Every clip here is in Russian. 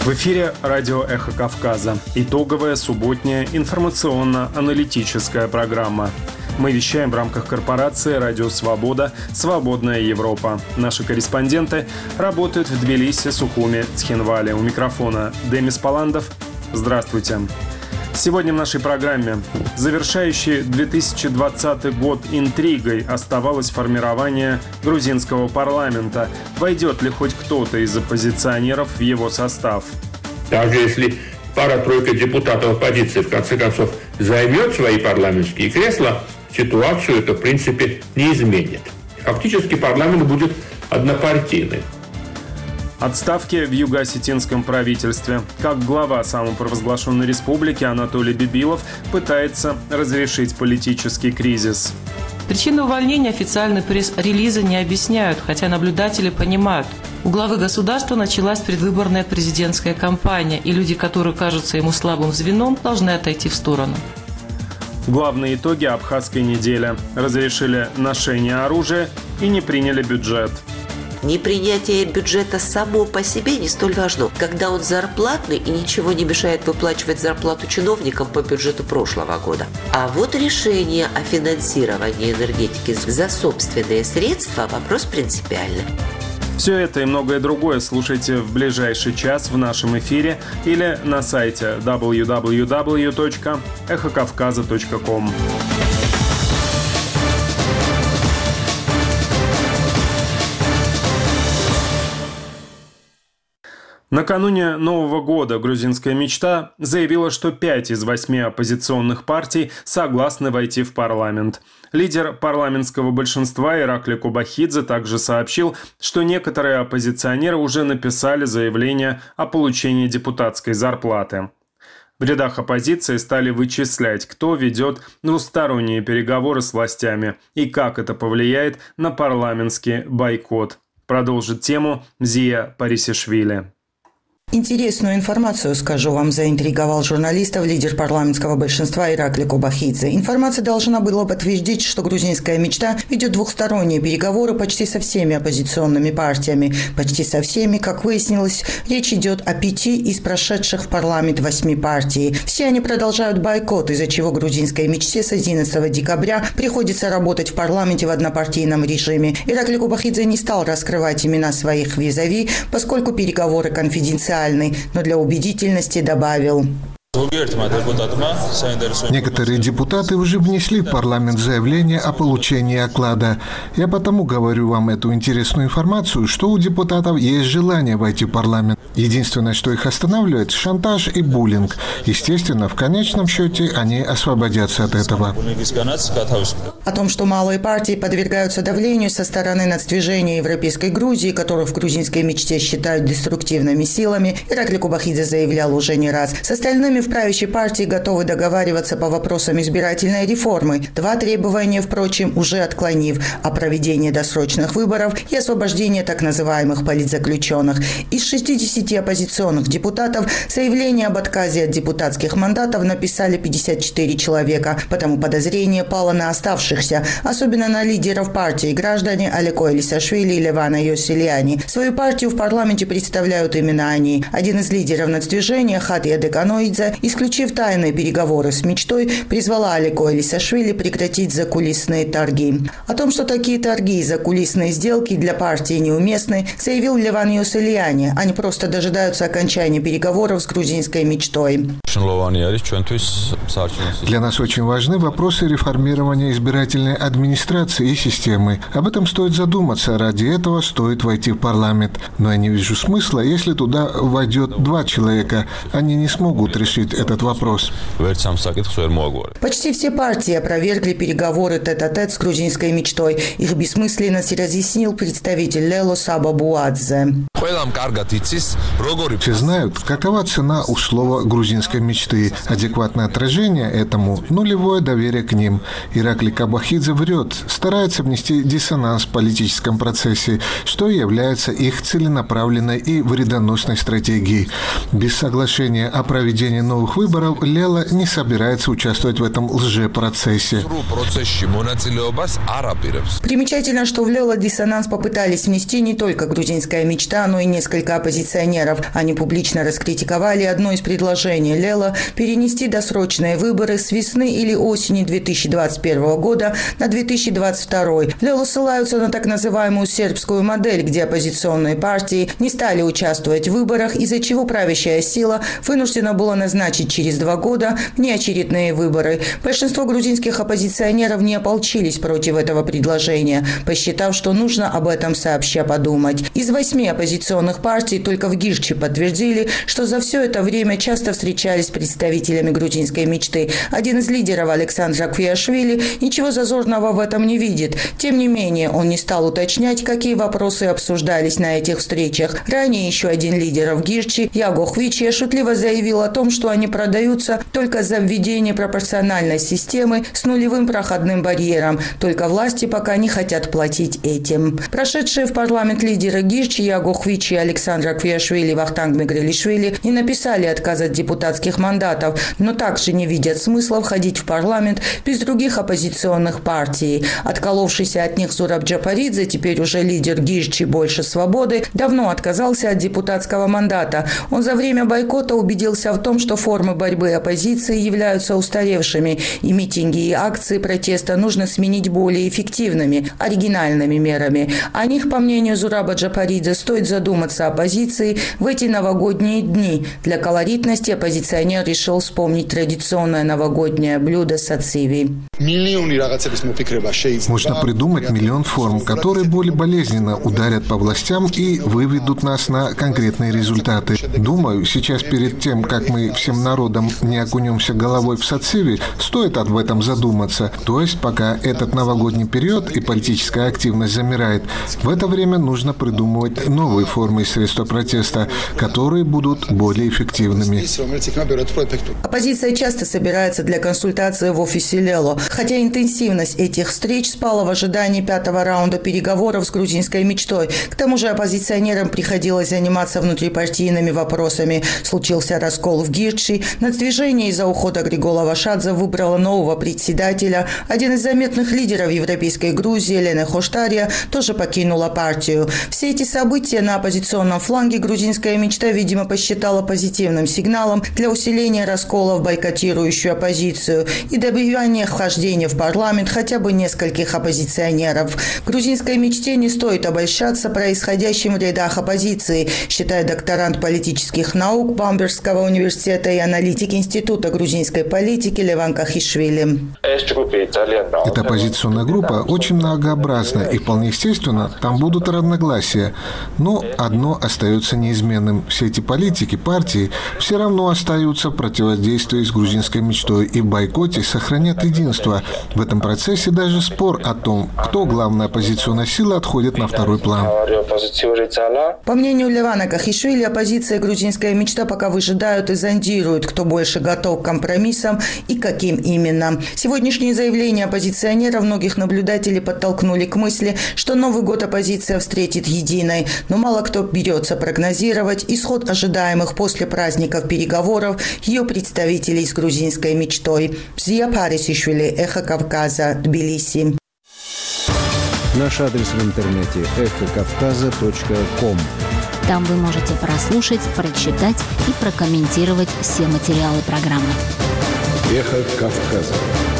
В эфире радио «Эхо Кавказа». Итоговая субботняя информационно-аналитическая программа. Мы вещаем в рамках корпорации «Радио Свобода. Свободная Европа». Наши корреспонденты работают в Тбилиси, Сухуми, Цхинвале. У микрофона Демис Паландов. Здравствуйте. Сегодня в нашей программе завершающий 2020 год интригой оставалось формирование грузинского парламента. Войдет ли хоть кто-то из оппозиционеров в его состав? Даже если пара-тройка депутатов оппозиции в конце концов займет свои парламентские кресла, ситуацию это в принципе не изменит. Фактически парламент будет однопартийный. Отставки в юго-осетинском правительстве. Как глава самопровозглашенной республики Анатолий Бибилов пытается разрешить политический кризис. Причины увольнения официальный пресс-релизы не объясняют, хотя наблюдатели понимают. У главы государства началась предвыборная президентская кампания, и люди, которые кажутся ему слабым звеном, должны отойти в сторону. Главные итоги абхазской недели. Разрешили ношение оружия и не приняли бюджет. Непринятие бюджета само по себе не столь важно, когда он зарплатный и ничего не мешает выплачивать зарплату чиновникам по бюджету прошлого года. А вот решение о финансировании энергетики за собственные средства – вопрос принципиальный. Все это и многое другое слушайте в ближайший час в нашем эфире или на сайте www.эхокавказа.ком. Накануне Нового года «Грузинская мечта» заявила, что 5 из 8 оппозиционных партий согласны войти в парламент. Лидер парламентского большинства Иракли Кобахидзе также сообщил, что некоторые оппозиционеры уже написали заявление о получении депутатской зарплаты. В рядах оппозиции стали вычислять, кто ведет двусторонние переговоры с властями и как это повлияет на парламентский бойкот. Продолжит тему Зия Парисишвили. Интересную информацию, скажу вам, заинтриговал журналистов лидер парламентского большинства Иракли Кобахидзе. Информация должна была подтвердить, что грузинская мечта ведет двухсторонние переговоры почти со всеми оппозиционными партиями. Почти со всеми, как выяснилось, речь идет о 5 из прошедших в парламент 8 партий. Все они продолжают бойкот, из-за чего грузинской мечте с 11 декабря приходится работать в парламенте в однопартийном режиме. Иракли Кобахидзе не стал раскрывать имена своих визави, поскольку переговоры конфиденциальны, но для убедительности добавил. Некоторые депутаты уже внесли в парламент заявление о получении оклада. Я потому говорю вам эту интересную информацию, что у депутатов есть желание войти в парламент. Единственное, что их останавливает – шантаж и буллинг. Естественно, в конечном счете они освободятся от этого. О том, что малые партии подвергаются давлению со стороны нацдвижения Европейской Грузии, которых в грузинской мечте считают деструктивными силами, Иракли Кобахидзе заявлял уже не раз. С остальными в правящей партии готовы договариваться по вопросам избирательной реформы. 2 требования, впрочем, уже отклонив – о проведении досрочных выборов и освобождении так называемых политзаключенных. Из 60 оппозиционных депутатов заявление об отказе от депутатских мандатов написали 54 человека, потому подозрение пало на оставшихся, особенно на лидеров партии, граждане Алеко Элисашвили и Левана Йосильяни. Свою партию в парламенте представляют именно они. Один из лидеров нацдвижения, Хатия Деканоидзе, исключив тайные переговоры с мечтой, призвала Алеко Элисашвили прекратить закулисные торги. О том, что такие торги и закулисные сделки для партии неуместны, заявил Леван Йосильяни. Они просто дожидаются окончания переговоров с грузинской мечтой. Для нас очень важны вопросы реформирования избирательной администрации и системы. Об этом стоит задуматься. Ради этого стоит войти в парламент. Но я не вижу смысла, если туда войдет 2 человека. Они не смогут решить этот вопрос. Почти все партии опровергли переговоры тет-а-тет с грузинской мечтой. Их бессмысленность разъяснил представитель Лело Саба Буадзе. Все знают, какова цена у слова «грузинской мечты». Адекватное отражение этому – нулевое доверие к ним. Иракли Кобахидзе врет, старается внести диссонанс в политическом процессе, что является их целенаправленной и вредоносной стратегией. Без соглашения о проведении новых выборов Лела не собирается участвовать в этом лжепроцессе. Примечательно, что в Лела диссонанс попытались внести не только грузинская мечта, но и несколько оппозиционеров. Они публично раскритиковали одно из предложений Лела – перенести досрочные выборы с весны или осени 2021 года на 2022. Лело ссылаются на так называемую сербскую модель, где оппозиционные партии не стали участвовать в выборах, из-за чего правящая сила вынуждена была назначить через 2 года внеочередные выборы. Большинство грузинских оппозиционеров не ополчились против этого предложения, посчитав, что нужно об этом сообща подумать. Из 8 оппозиционных партий только в Гирчи подтвердили, что за все это время часто встречались с представителями грузинской мечты. Один из лидеров, Александр Квиашвили, ничего зазорного в этом не видит. Тем не менее, он не стал уточнять, какие вопросы обсуждались на этих встречах. Ранее еще один лидер в Гирчи, Яго Хвичи, шутливо заявил о том, что они продаются только за введение пропорциональной системы с нулевым проходным барьером. Только власти пока не хотят платить этим. Прошедшие в парламент лидеры Гирчи, Яго Хвичи, Александр Квиашвили и Вахтанг Мигрелишвили не написали отказ от депутатских мандатов, но также не видят смысла входить в парламент без других оппозиционных партий. Отколовшийся от них Зураб Джапаридзе, теперь уже лидер Гирчи «Больше свободы», давно отказался от депутатского мандата. Он за время бойкота убедился в том, что формы борьбы оппозиции являются устаревшими, и митинги и акции протеста нужно сменить более эффективными, оригинальными мерами. О них, по мнению Зураба Джапаридзе, стоит задуматься оппозиции в эти новогодние дни. Для колоритности оппозиционер решил вспомнить традиционное новогоднее блюдо сациви. Можно придумать миллион форм, которые более болезненно ударят по властям и выведут нас на конкретные результаты. Думаю, сейчас перед тем, как мы всем народом не окунемся головой в сациви, стоит об этом задуматься. То есть, пока этот новогодний период и политическая активность замирает, в это время нужно придумывать новые формы и средства протеста, которые будут более эффективными. Оппозиция часто собирается для консультации в офисе Лело, хотя интенсивность этих встреч спала в ожидании 5-го раунда переговоров с грузинской мечтой. К тому же оппозиционерам приходилось заниматься внутрипартийными вопросами. Случился раскол в Гирчи, нацдвижение из-за ухода Григола Вашадзе выбрало нового председателя. Один из заметных лидеров европейской Грузии, Елена Хоштария, тоже покинула партию. Все эти события на оппозиционном фланге грузинская мечта, видимо, посчитала позитивным сигналом для усиления раскола в бойкотирующую оппозицию и добивания вхождения в парламент хотя бы нескольких оппозиционеров. Грузинской мечте не стоит обольщаться происходящим в рядах оппозиции, считает докторант политических наук Бамбергского университета и аналитик Института грузинской политики Леван Кахишвили. Эта оппозиционная группа очень многообразна, и вполне естественно, там будут разногласия. Но одно остается неизменным. Все эти политики, партии все равно остаются в противодействии с грузинской мечтой и в бойкоте сохранят единство. В этом процессе даже спор о том, кто главная оппозиционная сила, отходит на второй план. По мнению Левана Кахишвили, оппозиция и грузинская мечта пока выжидают и зондируют, кто больше готов к компромиссам и каким именно. Сегодняшние заявления оппозиционеров многих наблюдателей подтолкнули к мысли, что Новый год оппозиция встретит единой, но мало кто берется прогнозировать исход ожидаемых после праздников переговоров ее представителей с грузинской мечтой. Зия Парисишвили, Эхо Кавказа, Тбилиси. Наш адрес в интернете эхокавказа.ком. Там вы можете прослушать, прочитать и прокомментировать все материалы программы. Эхо Кавказа.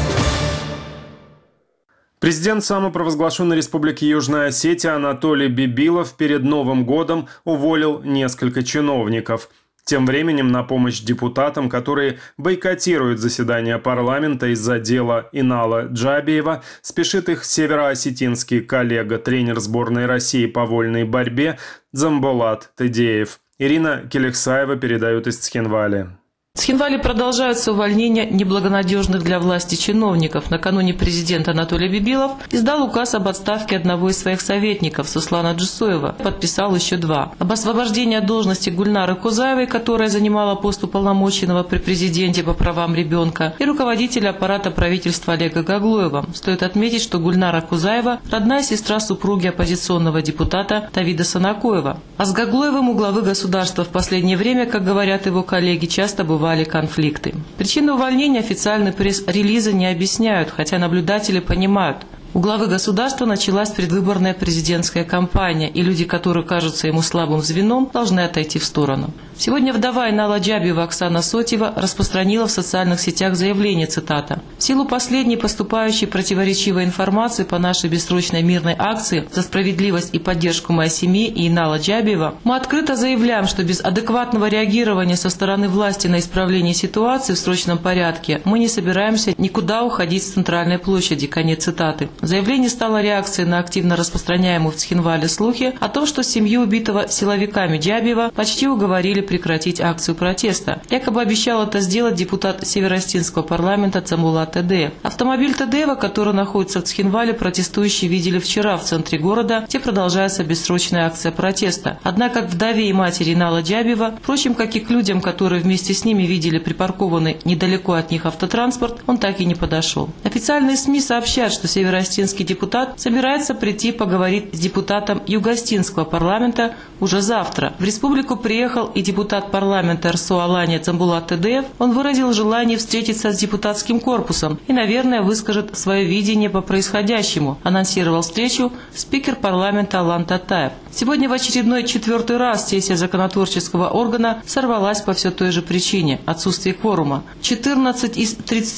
Президент самопровозглашенной Республики Южная Осетия Анатолий Бибилов перед Новым годом уволил несколько чиновников. Тем временем на помощь депутатам, которые бойкотируют заседание парламента из-за дела Инала Джабиева, спешит их североосетинский коллега, тренер сборной России по вольной борьбе Дзамболат Тедеев. Ирина Келехсаева передает из Цхинвали. В Цхинвале продолжаются увольнения неблагонадежных для власти чиновников. Накануне президент Анатолий Бибилов издал указ об отставке одного из своих советников, Суслана Джусуева. Подписал еще 2. Об освобождении от должности Гульнары Кузаевой, которая занимала пост уполномоченного при президенте по правам ребенка, и руководителя аппарата правительства Олега Гаглоева. Стоит отметить, что Гульнара Кузаева – родная сестра супруги оппозиционного депутата Тавида Санакоева. А с Гаглоевым у главы государства в последнее время, как говорят его коллеги, часто бывают конфликты. Причины увольнения официальный пресс-релизы не объясняют, хотя наблюдатели понимают. У главы государства началась предвыборная президентская кампания, и люди, которые кажутся ему слабым звеном, должны отойти в сторону. Сегодня вдова Инала Джабиева Оксана Сотьева распространила в социальных сетях заявление, цитата: «В силу последней поступающей противоречивой информации по нашей бессрочной мирной акции за справедливость и поддержку моей семьи и Инала Джабиева, мы открыто заявляем, что без адекватного реагирования со стороны власти на исправление ситуации в срочном порядке мы не собираемся никуда уходить с центральной площади». Конец цитаты. Заявление стало реакцией на активно распространяемые в Цхинвале слухи о том, что семью убитого силовиками Джабиева почти уговорили прекратить акцию протеста. Якобы обещал это сделать депутат Северостинского парламента Цамбулат Тадеев. Автомобиль Тадеева, который находится в Цхинвале, протестующие видели вчера в центре города, где продолжается бессрочная акция протеста. Однако к вдове и матери Инала Джабиева, впрочем, как и к людям, которые вместе с ними видели припаркованный недалеко от них автотранспорт, он так и не подошел. Официальные СМИ сообщают, что северостинский депутат собирается прийти поговорить с депутатом Югостинского парламента уже завтра. В республику приехал и депутат парламента РСО Алания Цамбулат Тадеев. Он выразил желание встретиться с депутатским корпусом и, наверное, выскажет свое видение по происходящему, анонсировал встречу спикер парламента Алан Татаев. Сегодня в очередной 4-й раз сессия законотворческого органа сорвалась по все той же причине – отсутствие кворума. 14 из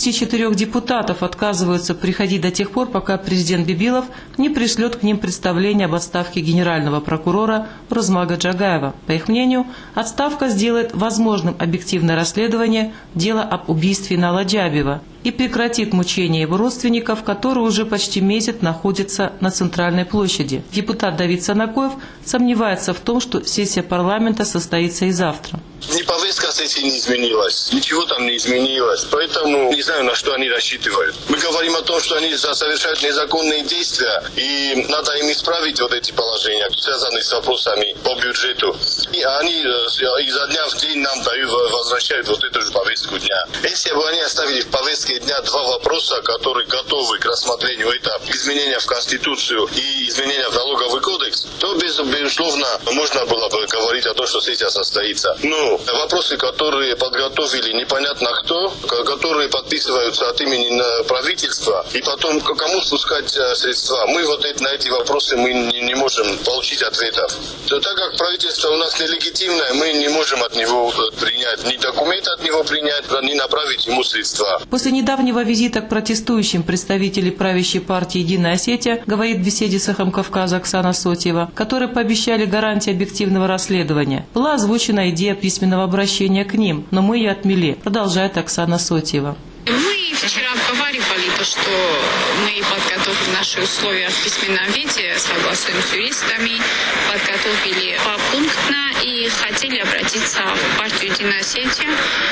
34 депутатов отказываются приходить до тех пор, пока президент Бибилов не пришлет к ним представление об отставке генерального прокурора Розмага Джагаева. По их мнению, отставка сделает возможным объективное расследование дела об убийстве Инала Джабиева и прекратит мучения его родственников, которые уже почти месяц находятся на центральной площади. Депутат Давид Санакоев сомневается в том, что сессия парламента состоится и завтра. Ни повестка сессии не изменилась, ничего там не изменилось, поэтому не знаю, на что они рассчитывают. Мы говорим о том, что они совершают незаконные действия, и надо им исправить вот эти положения, связанные с вопросами по бюджету. И они изо дня в день нам возвращают вот эту же повестку дня. Если бы они оставили в повестке дня 2 вопроса, которые готовы к рассмотрению, это изменения в Конституцию и изменения в налоговый кодекс, то, безусловно, можно было бы говорить о том, что сессия состоится. Но вопросы, которые подготовили непонятно кто, которые подписываются от имени правительства, и потом кому спускать средства, мы вот на эти вопросы мы не можем получить ответов. Так как правительство у нас нелегитимное, мы не можем от него принять, ни документ от него принять, ни направить ему средства. После недавнего визита к протестующим представителей правящей партии «Единая Осетия», говорит в беседе с «Эхом Кавказа» Оксана Сотьева, которые пообещали гарантии объективного расследования, была озвучена идея письменного обращения к ним, но мы ее отмели, продолжает Оксана Сотьева. Мы вчера обговаривали то, что мы подготовили наши условия в письменном виде, согласуем с юристами, подготовили попунктно и хотели обратиться в партию «Единая Осетия»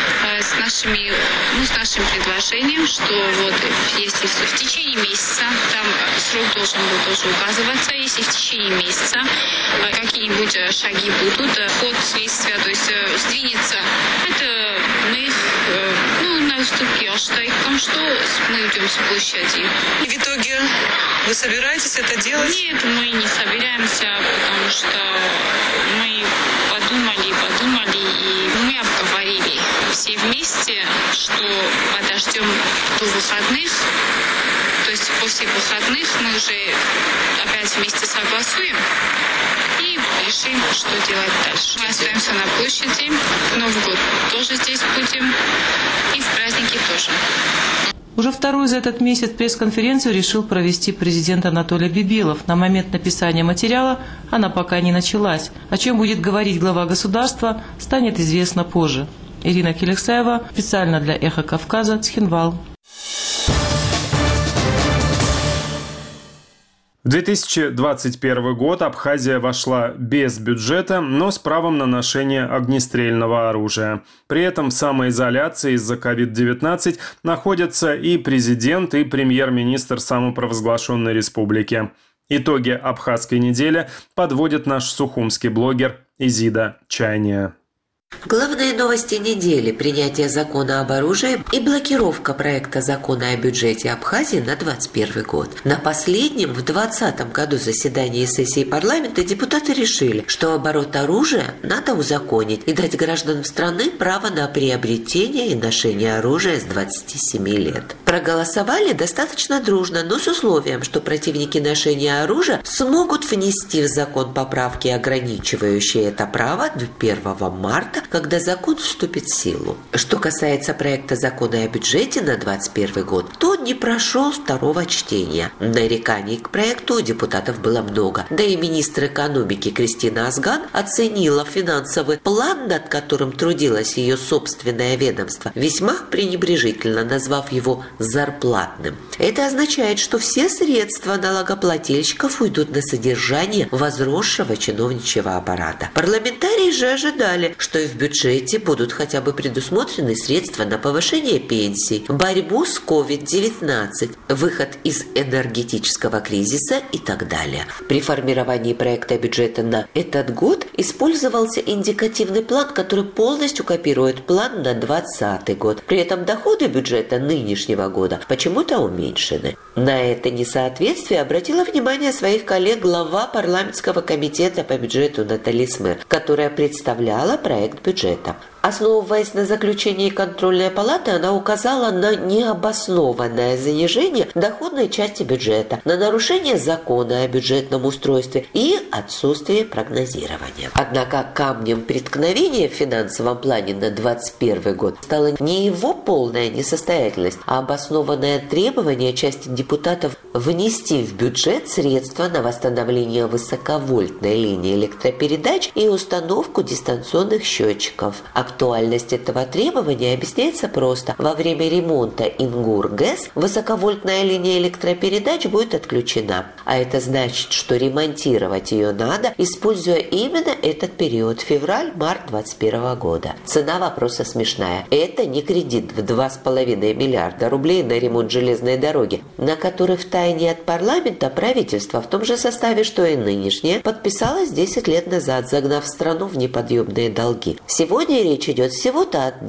с нашим предложением, что вот если в течение месяца, там срок должен был тоже указываться, если в течение месяца какие-нибудь шаги будут, ход следствия, то есть сдвинется, это мы на уступки Алштайкам, что мы уйдем с площади. И в итоге вы собираетесь это делать? Нет, мы не собираемся, потому что мы подумали, и мы обговорили все вместе, что подождем до выходных, то есть после выходных мы уже опять вместе согласуем и решим, что делать дальше. Мы остаемся на площади, в Новый год тоже здесь будем, и в праздники тоже. Уже вторую за этот месяц пресс-конференцию решил провести президент Анатолий Бибилов. На момент написания материала она пока не началась. О чем будет говорить глава государства, станет известно позже. Ирина Келексаева, специально для «Эхо Кавказа», Цхинвал. В 2021 год Абхазия вошла без бюджета, но с правом на ношение огнестрельного оружия. При этом в самоизоляции из-за COVID-19 находятся и президент, и премьер-министр самопровозглашенной республики. Итоги абхазской недели подводит наш сухумский блогер Изида Чайния. Главные новости недели – принятие закона об оружии и блокировка проекта закона о бюджете Абхазии на 2021 год. На последнем, в 2020 году заседании сессии парламента депутаты решили, что оборот оружия надо узаконить и дать гражданам страны право на приобретение и ношение оружия с 27 лет. Проголосовали достаточно дружно, но с условием, что противники ношения оружия смогут внести в закон поправки, ограничивающие это право до 1 марта, когда закон вступит в силу. Что касается проекта закона о бюджете на 2021 год, то он не прошел второго чтения. Нареканий к проекту у депутатов было много. Да и министр экономики Кристина Азган оценила финансовый план, над которым трудилось ее собственное ведомство, весьма пренебрежительно, назвав его зарплатным. Это означает, что все средства налогоплательщиков уйдут на содержание возросшего чиновничьего аппарата. Парламентарии же ожидали, что и в бюджете будут хотя бы предусмотрены средства на повышение пенсий, борьбу с COVID-19, выход из энергетического кризиса и так далее. При формировании проекта бюджета на этот год использовался индикативный план, который полностью копирует план на 2020 год. При этом доходы бюджета нынешнего года почему-то уменьшены. На это несоответствие обратила внимание своих коллег глава парламентского комитета по бюджету Натали Смыр, которая представляла проект бюджета. Основываясь на заключении контрольной палаты, она указала на необоснованное занижение доходной части бюджета, на нарушение закона о бюджетном устройстве и отсутствие прогнозирования. Однако камнем преткновения в финансовом плане на 2021 год стала не его полная несостоятельность, а обоснованное требование части депутатов внести в бюджет средства на восстановление высоковольтной линии электропередач и установку дистанционных счетчиков. Актуальность этого требования объясняется просто. Во время ремонта ИНГУР-ГЭС высоковольтная линия электропередач будет отключена. А это значит, что ремонтировать ее надо, используя именно этот период – февраль-март 2021 года. Цена вопроса смешная. Это не кредит в 2,5 миллиарда рублей на ремонт железной дороги, на который втайне от парламента правительство в том же составе, что и нынешнее, подписалось 10 лет назад, загнав страну в неподъемные долги. Сегодня речь идет всего-то о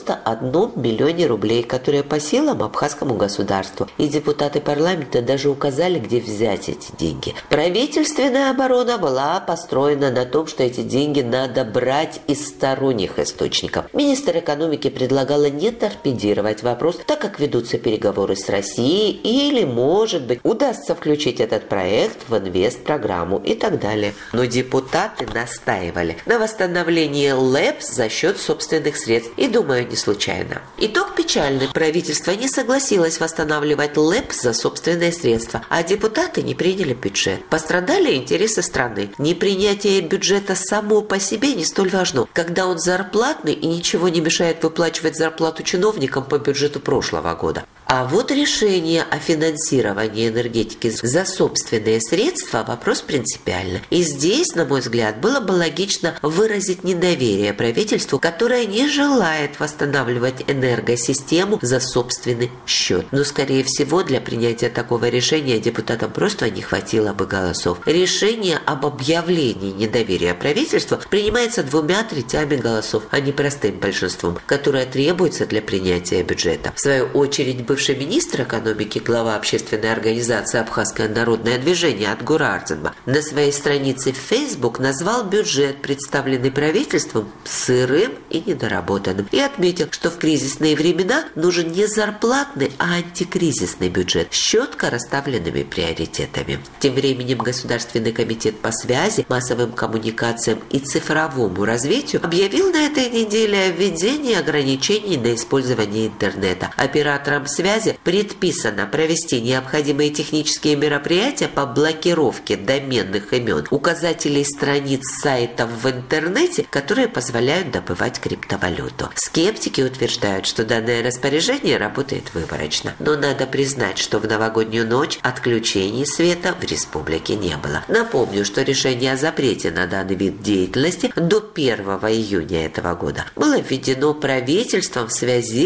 91 миллионе рублей, которые по силам абхазскому государству. И депутаты парламента даже указали, где взять эти деньги. Правительственная оборона была построена на том, что эти деньги надо брать из сторонних источников. Министр экономики предлагала не торпедировать вопрос, так как ведутся переговоры с Россией, или, может быть, удастся включить этот проект в инвестпрограмму и так далее. Но депутаты настаивали на восстановлении ЛЭПС за счет собственных средств. И, думаю, не случайно. Итог печальный. Правительство не согласилось восстанавливать ЛЭПС за собственные средства, а депутаты не приняли бюджет. Пострадали интересы страны. Непринятие бюджета само по себе не столь важно, когда он зарплатный и ничего не мешает выплачивать зарплату чиновникам по бюджету прошлого года. А вот решение о финансировании энергетики за собственные средства – вопрос принципиальный. И здесь, на мой взгляд, было бы логично выразить недоверие правительству, которое не желает восстанавливать энергосистему за собственный счет. Но, скорее всего, для принятия такого решения депутатам просто не хватило бы голосов. Решение об объявлении недоверия правительству принимается 2/3 голосов, а не простым большинством, которое требуется для принятия бюджета. В свою очередь, бывший министр экономики, глава общественной организации «Абхазское народное движение» Атгур Ардзинба на своей странице в Facebook назвал бюджет, представленный правительством, сырым и недоработанным, и отметил, что в кризисные времена нужен не зарплатный, а антикризисный бюджет с четко расставленными приоритетами. Тем временем Государственный комитет по связи, массовым коммуникациям и цифровому развитию объявил на этой неделе о введении ограничений на использование интернета. Операторам связи предписано провести необходимые технические мероприятия по блокировке доменных имен, указателей страниц сайтов в интернете, которые позволяют добывать криптовалюту. Скептики утверждают, что данное распоряжение работает выборочно. Но надо признать, что в новогоднюю ночь отключений света в республике не было. Напомню, что решение о запрете на данный вид деятельности до 1 июня этого года было введено правительством в связи с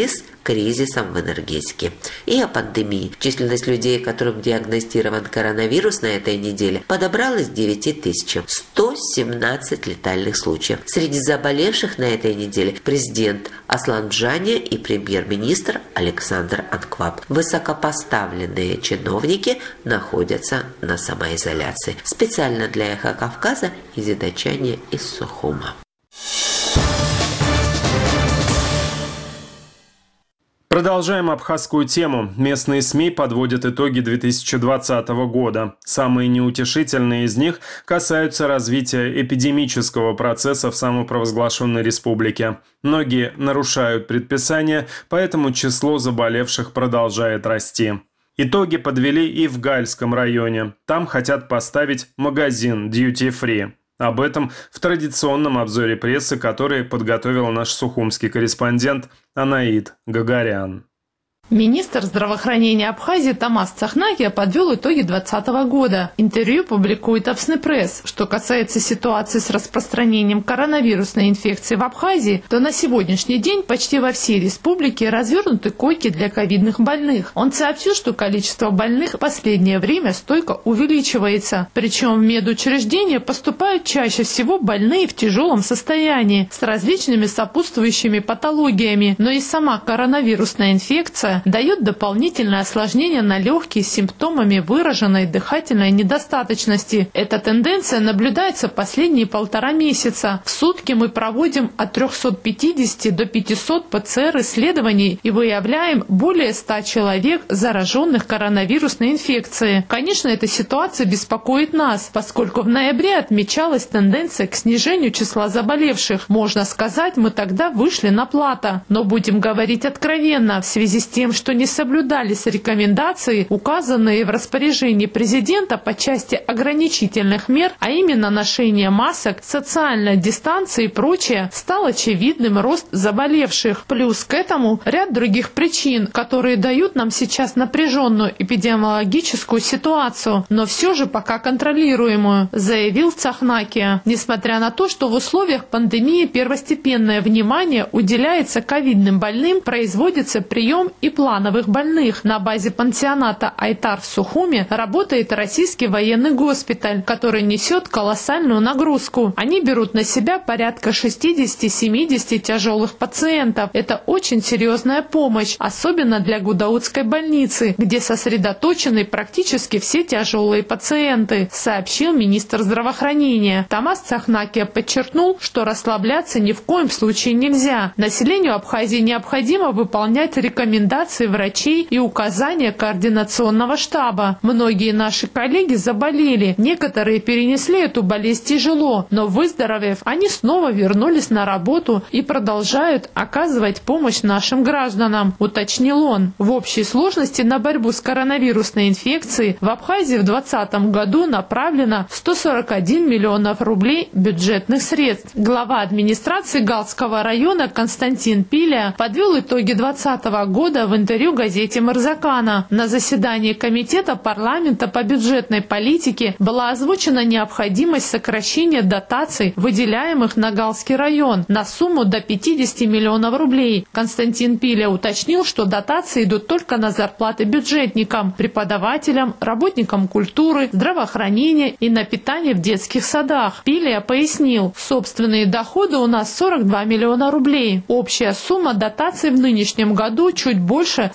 кризисом в энергетике. И о пандемии. Численность людей, которым диагностирован коронавирус на этой неделе, подобралась к 9 тысячам. 117 летальных случаев. Среди заболевших на этой неделе президент Аслан Джани и премьер-министр Александр Анкваб. Высокопоставленные чиновники находятся на самоизоляции. Специально для «Эхо Кавказа» Изида Чани из Сухума. Продолжаем абхазскую тему. Местные СМИ подводят итоги 2020 года. Самые неутешительные из них касаются развития эпидемического процесса в самопровозглашенной республике. Многие нарушают предписания, поэтому число заболевших продолжает расти. Итоги подвели и в Гальском районе. Там хотят поставить магазин Duty Free. Об этом в традиционном обзоре прессы, который подготовил наш сухумский корреспондент Анаид Гагарян. Министр здравоохранения Абхазии Тамас Цахнакия подвел итоги 2020 года. Интервью публикует Абсны Пресс. Что касается ситуации с распространением коронавирусной инфекции в Абхазии, то на сегодняшний день почти во всей республике развернуты койки для ковидных больных. Он сообщил, что количество больных в последнее время стойко увеличивается. Причем в медучреждения поступают чаще всего больные в тяжелом состоянии с различными сопутствующими патологиями. Но и сама коронавирусная инфекция дает дополнительное осложнение на легкие с симптомами выраженной дыхательной недостаточности. Эта тенденция наблюдается последние 1,5 месяца. В сутки мы проводим от 350 до 500 ПЦР-исследований и выявляем более 100 человек, зараженных коронавирусной инфекцией. Конечно, эта ситуация беспокоит нас, поскольку в ноябре отмечалась тенденция к снижению числа заболевших. Можно сказать, мы тогда вышли на плато. Но будем говорить откровенно, в связи с тем, что не соблюдались рекомендации, указанные в распоряжении президента по части ограничительных мер, а именно ношение масок, социальной дистанции и прочее, стал очевидным рост заболевших. Плюс к этому ряд других причин, которые дают нам сейчас напряженную эпидемиологическую ситуацию, но все же пока контролируемую, заявил Цахнакия. Несмотря на то, что в условиях пандемии первостепенное внимание уделяется ковидным больным, производится прием и плановых больных. На базе пансионата Айтар в Сухуме работает российский военный госпиталь, который несет колоссальную нагрузку. Они берут на себя порядка 60-70 тяжелых пациентов. Это очень серьезная помощь, особенно для Гудаутской больницы, где сосредоточены практически все тяжелые пациенты, сообщил министр здравоохранения. Тамас Цахнакия подчеркнул, что расслабляться ни в коем случае нельзя. Населению Абхазии необходимо выполнять рекомендации врачей и указания координационного штаба. Многие наши коллеги заболели, некоторые перенесли эту болезнь тяжело, но выздоровев, они снова вернулись на работу и продолжают оказывать помощь нашим гражданам, уточнил он. В общей сложности на борьбу с коронавирусной инфекцией в Абхазии в 2020 году направлено 141 миллионов рублей бюджетных средств. Глава администрации Галского района Константин Пиля подвел итоги 2020 года в интервью газете «Мырзакана». На заседании Комитета парламента по бюджетной политике была озвучена необходимость сокращения дотаций, выделяемых на Галский район, на сумму до 50 миллионов рублей. Константин Пиля уточнил, что дотации идут только на зарплаты бюджетникам, преподавателям, работникам культуры, здравоохранения и на питание в детских садах. Пиля пояснил, собственные доходы у нас 42 миллиона рублей. Общая сумма дотаций в нынешнем году чуть больше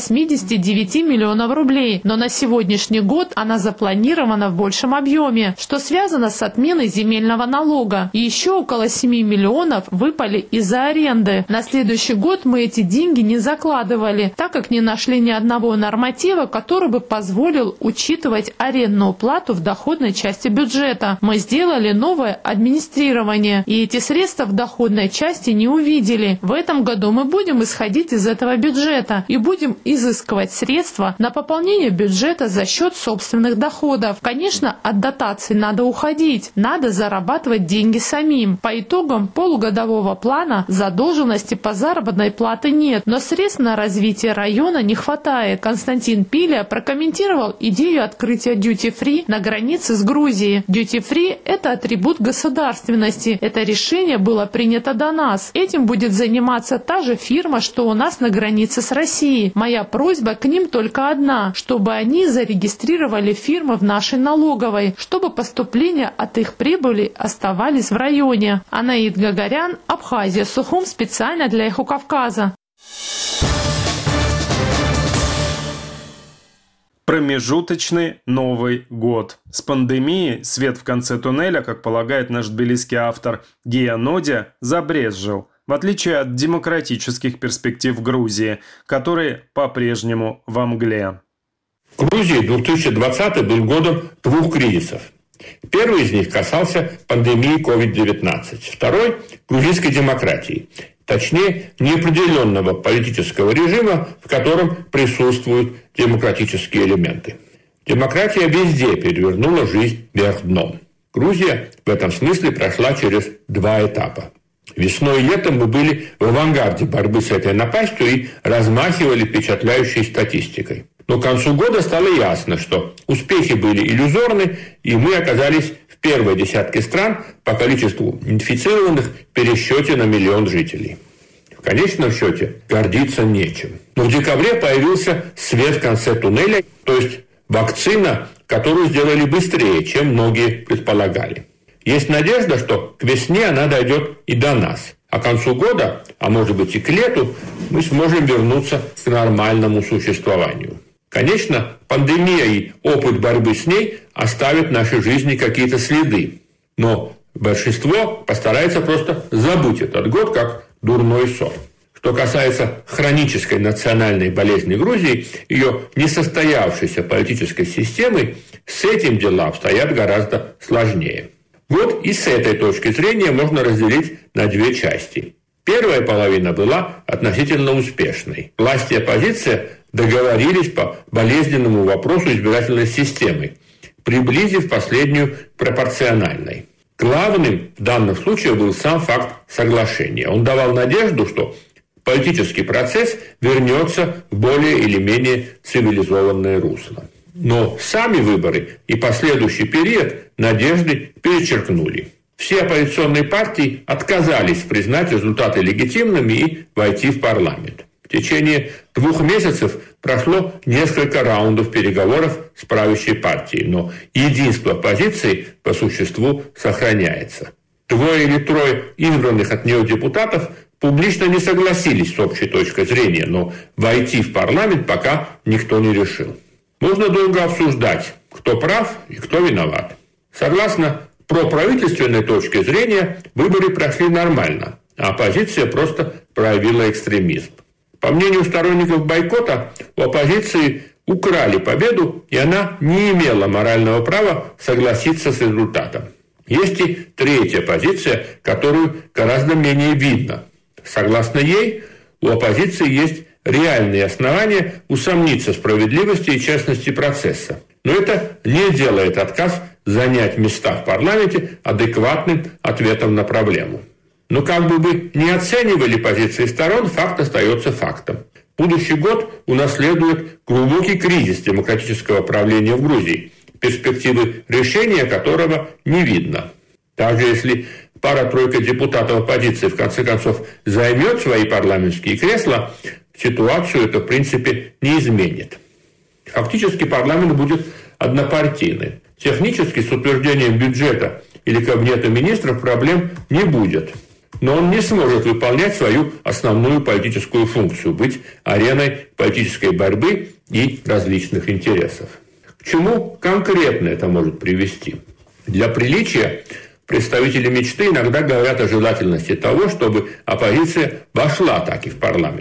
189 миллионов рублей, но на сегодняшний год она запланирована в большем объеме, что связано с отменой земельного налога. И еще около 7 миллионов выпали из-за аренды. На следующий год мы эти деньги не закладывали, так как не нашли ни одного норматива, который бы позволил учитывать арендную плату в доходной части бюджета. Мы сделали новое администрирование, и эти средства в доходной части не увидели. В этом году мы будем исходить из этого бюджета бюджета и будем изыскивать средства на пополнение бюджета за счет собственных доходов. Конечно, от дотаций надо уходить, надо зарабатывать деньги самим. По итогам полугодового плана задолженности по заработной плате нет, но средств на развитие района не хватает. Константин Пиля прокомментировал идею открытия дьюти-фри на границе с Грузией. Дьюти-фри – это атрибут государственности. Это решение было принято до нас. Этим будет заниматься та же фирма, что у нас на границе с Россией. Моя просьба к ним только одна, чтобы они зарегистрировали фирмы в нашей налоговой, чтобы поступления от их прибыли оставались в районе. Анаид Гагарян, Абхазия, Сухум, специально для Эхо Кавказа. Промежуточный Новый год. С пандемией свет в конце туннеля, как полагает наш тбилисский автор Гия Нодя, забрезжил, в отличие от демократических перспектив Грузии, которые по-прежнему во мгле. Грузии 2020 был годом двух кризисов. Первый из них касался пандемии COVID-19, второй – грузинской демократии. Точнее, неопределенного политического режима, в котором присутствуют демократические элементы. Демократия везде перевернула жизнь вверх дном. Грузия в этом смысле прошла через два этапа. Весной и летом мы были в авангарде борьбы с этой напастью и размахивали впечатляющей статистикой. Но к концу года стало ясно, что успехи были иллюзорны, и мы оказались в первой десятке стран по количеству инфицированных в пересчете на 1 миллион жителей. В конечном счете гордиться нечем. Но в декабре появился свет в конце туннеля, то есть вакцина, которую сделали быстрее, чем многие предполагали. Есть надежда, что к весне она дойдет и до нас. А к концу года, а может быть и к лету, мы сможем вернуться к нормальному существованию. Конечно, пандемия и опыт борьбы с ней оставят в нашей жизни какие-то следы. Но большинство постарается просто забыть этот год как дурной сон. Что касается хронической национальной болезни Грузии, ее несостоявшейся политической системы, с этим дела обстоят гораздо сложнее. Год и с этой точки зрения можно разделить на две части. Первая половина была относительно успешной. Власти и оппозиция договорились по болезненному вопросу избирательной системы, приблизив последнюю к пропорциональной. Главным в данном случае был сам факт соглашения. Он давал надежду, что политический процесс вернется в более или менее цивилизованное русло. Но сами выборы и последующий период надежды перечеркнули. Все оппозиционные партии отказались признать результаты легитимными и войти в парламент. В течение 2 месяцев прошло несколько раундов переговоров с правящей партией, но единство оппозиции по существу сохраняется. 2 или 3 избранных от нее депутатов публично не согласились с общей точкой зрения, но войти в парламент пока никто не решил. Можно долго обсуждать, кто прав и кто виноват. Согласно проправительственной точке зрения, выборы прошли нормально, а оппозиция просто проявила экстремизм. По мнению сторонников бойкота, у оппозиции украли победу, и она не имела морального права согласиться с результатом. Есть и третья позиция, которую гораздо менее видно. Согласно ей, у оппозиции есть реальные основания усомниться в справедливости и честности процесса. Но это не делает отказ занять места в парламенте адекватным ответом на проблему. Но как бы вы ни оценивали позиции сторон, факт остается фактом. Будущий год унаследует глубокий кризис демократического правления в Грузии, перспективы решения которого не видно. Даже если пара-тройка депутатов оппозиции в конце концов займет свои парламентские кресла, ситуацию это в принципе не изменит. Фактически парламент будет однопартийный. Технически с утверждением бюджета или кабинета министров проблем не будет. Но он не сможет выполнять свою основную политическую функцию – быть ареной политической борьбы и различных интересов. К чему конкретно это может привести? Для приличия представители мечты иногда говорят о желательности того, чтобы оппозиция вошла таки в парламент.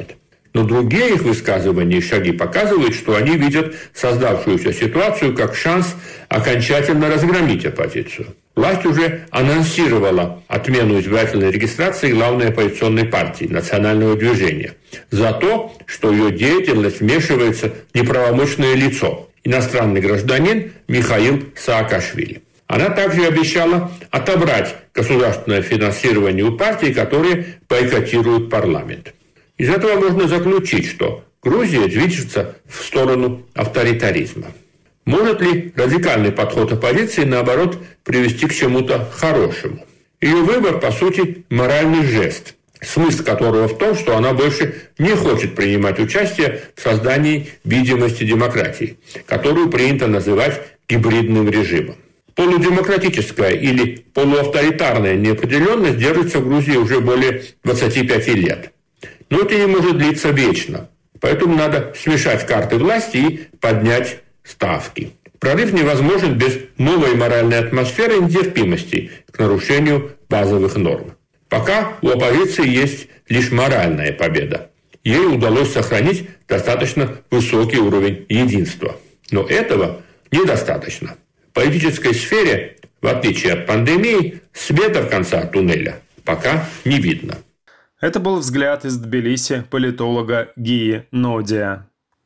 Но другие их высказывания и шаги показывают, что они видят создавшуюся ситуацию как шанс окончательно разгромить оппозицию. Власть уже анонсировала отмену избирательной регистрации главной оппозиционной партии «Национального движения» за то, что ее деятельность вмешивается в неправомочное лицо – иностранный гражданин Михаил Саакашвили. Она также обещала отобрать государственное финансирование у партий, которые бойкотируют парламент. Из этого можно заключить, что Грузия движется в сторону авторитаризма. Может ли радикальный подход оппозиции, наоборот, привести к чему-то хорошему? Ее выбор, по сути, моральный жест, смысл которого в том, что она больше не хочет принимать участие в создании видимости демократии, которую принято называть гибридным режимом. Полудемократическая или полуавторитарная неопределенность держится в Грузии уже более 25 лет. Но это не может длиться вечно. Поэтому надо смешать карты власти и поднять ставки. Прорыв невозможен без новой моральной атмосферы и нетерпимости к нарушению базовых норм. Пока у оппозиции есть лишь моральная победа. Ей удалось сохранить достаточно высокий уровень единства. Но этого недостаточно. В политической сфере, в отличие от пандемии, света в конце туннеля пока не видно. Это был взгляд из Тбилиси политолога Гии Нодия.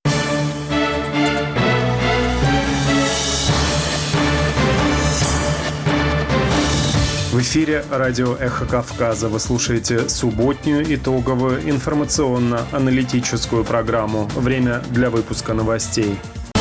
В эфире радио «Эхо Кавказа». Вы слушаете субботнюю итоговую информационно-аналитическую программу. Время для выпуска новостей.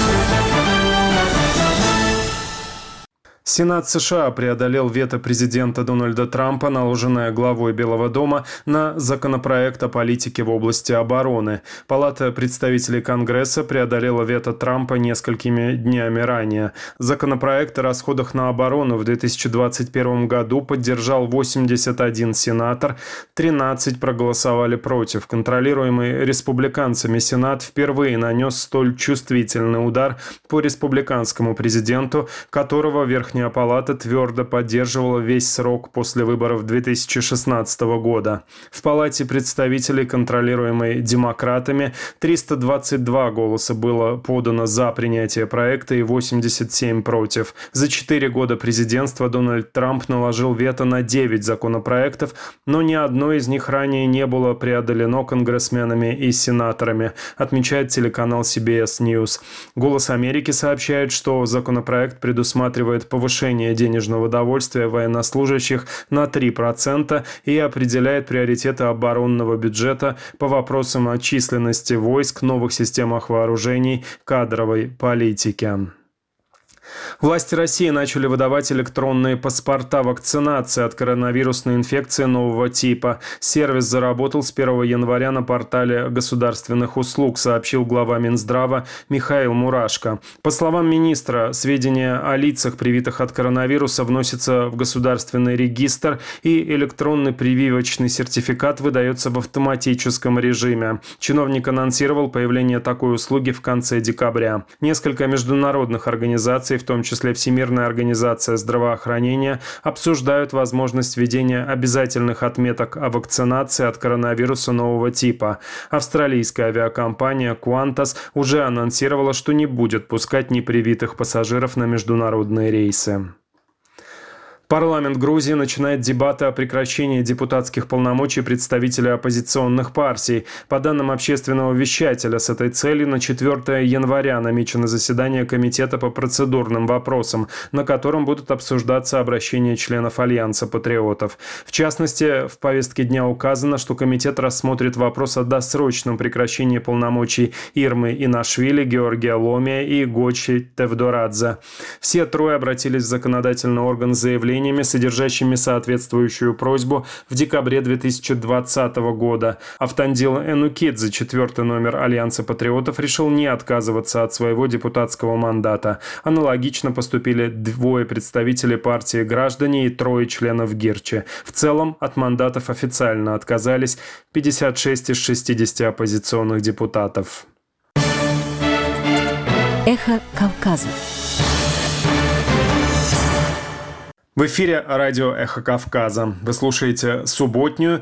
Сенат США преодолел вето президента Дональда Трампа, наложенное главой Белого дома, на законопроект о политике в области обороны. Палата представителей Конгресса преодолела вето Трампа несколькими днями ранее. Законопроект о расходах на оборону в 2021 году поддержал 81 сенатор, 13 проголосовали против. Контролируемый республиканцами Сенат впервые нанес столь чувствительный удар по республиканскому президенту, которого Верхняя палата твердо поддерживала весь срок после выборов 2016 года. В Палате представителей, контролируемой демократами, 322 голоса было подано за принятие проекта и 87 против. За 4 года президентства Дональд Трамп наложил вето на 9 законопроектов, но ни одно из них ранее не было преодолено конгрессменами и сенаторами, отмечает телеканал CBS News. «Голос Америки» сообщает, что законопроект предусматривает повышение денежного довольствия военнослужащих на 3% и определяет приоритеты оборонного бюджета по вопросам о численности войск, новых системах вооружений, кадровой политике. Власти России начали выдавать электронные паспорта вакцинации от коронавирусной инфекции нового типа. Сервис заработал с 1 января на портале государственных услуг, сообщил глава Минздрава Михаил Мурашко. По словам министра, сведения о лицах, привитых от коронавируса, вносятся в государственный регистр, и электронный прививочный сертификат выдается в автоматическом режиме. Чиновник анонсировал появление такой услуги в конце декабря. Несколько международных организаций, в том числе Всемирная организация здравоохранения, обсуждают возможность введения обязательных отметок о вакцинации от коронавируса нового типа. Австралийская авиакомпания Qantas уже анонсировала, что не будет пускать непривитых пассажиров на международные рейсы. Парламент Грузии начинает дебаты о прекращении депутатских полномочий представителей оппозиционных партий. По данным общественного вещателя, с этой целью на 4 января намечено заседание Комитета по процедурным вопросам, на котором будут обсуждаться обращения членов Альянса патриотов. В частности, в повестке дня указано, что комитет рассмотрит вопрос о досрочном прекращении полномочий Ирмы Инашвили, Георгия Ломия и Гочи Тевдорадзе. Все трое обратились в законодательный орган с заявлением, содержащими соответствующую просьбу в декабре 2020 года. Автандил Энукидзе, 4-й номер Альянса патриотов, решил не отказываться от своего депутатского мандата. Аналогично поступили 2 представителей партии «Граждане» и 3 членов Гирчи. В целом от мандатов официально отказались 56 из 60 оппозиционных депутатов. Эхо Кавказа. В эфире радио «Эхо Кавказа». Вы слушаете субботнюю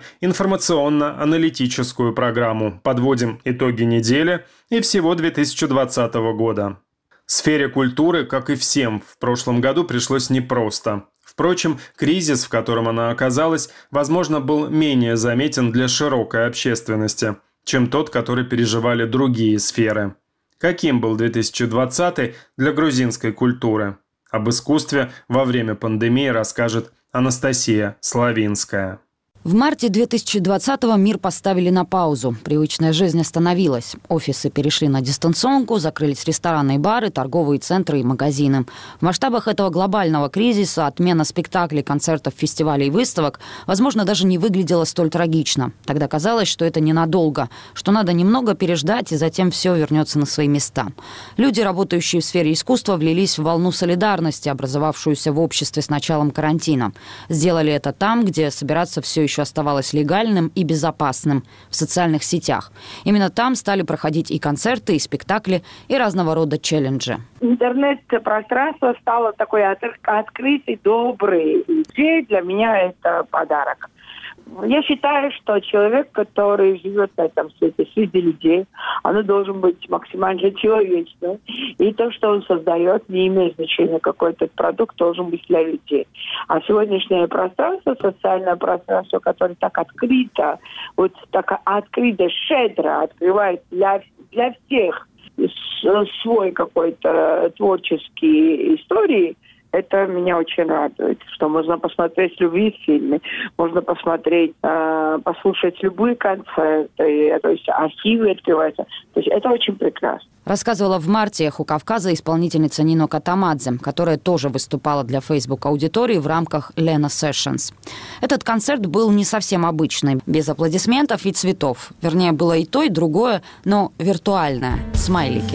информационно-аналитическую программу. Подводим итоги недели и всего 2020 года. Сфере культуры, как и всем, в прошлом году пришлось непросто. Впрочем, кризис, в котором она оказалась, возможно, был менее заметен для широкой общественности, чем тот, который переживали другие сферы. Каким был 2020 для грузинской культуры? Об искусстве во время пандемии расскажет Анастасия Славинская. В марте 2020-го мир поставили на паузу. Привычная жизнь остановилась. Офисы перешли на дистанционку, закрылись рестораны и бары, торговые центры и магазины. В масштабах этого глобального кризиса отмена спектаклей, концертов, фестивалей и выставок, возможно, даже не выглядела столь трагично. Тогда казалось, что это ненадолго, что надо немного переждать, и затем все вернется на свои места. Люди, работающие в сфере искусства, влились в волну солидарности, образовавшуюся в обществе с началом карантина. Сделали это там, где собираться все еще оставалось легальным и безопасным – в социальных сетях. Именно там стали проходить и концерты, и спектакли, и разного рода челленджи. Интернет-пространство стало такой открытый, добрый. И для меня это подарок. Я считаю, что человек, который живет на этом свете среди людей, он должен быть максимально человечным. И то, что он создает, не имеет значения, какой этот продукт должен быть для людей. А сегодняшнее пространство, социальное пространство, которое так открыто, вот так открыто, щедро открывает для всех свой какой-то творческий истории, это меня очень радует, что можно посмотреть любые фильмы, можно посмотреть, послушать любые концерты, то есть архивы открываются. То есть это очень прекрасно. Рассказывала в марте «Эху Кавказа» исполнительница Нино Катамадзе, которая тоже выступала для Facebook-аудитории в рамках Lena Sessions. Этот концерт был не совсем обычный, без аплодисментов и цветов. Вернее, было и то, и другое, но виртуальное. Смайлики.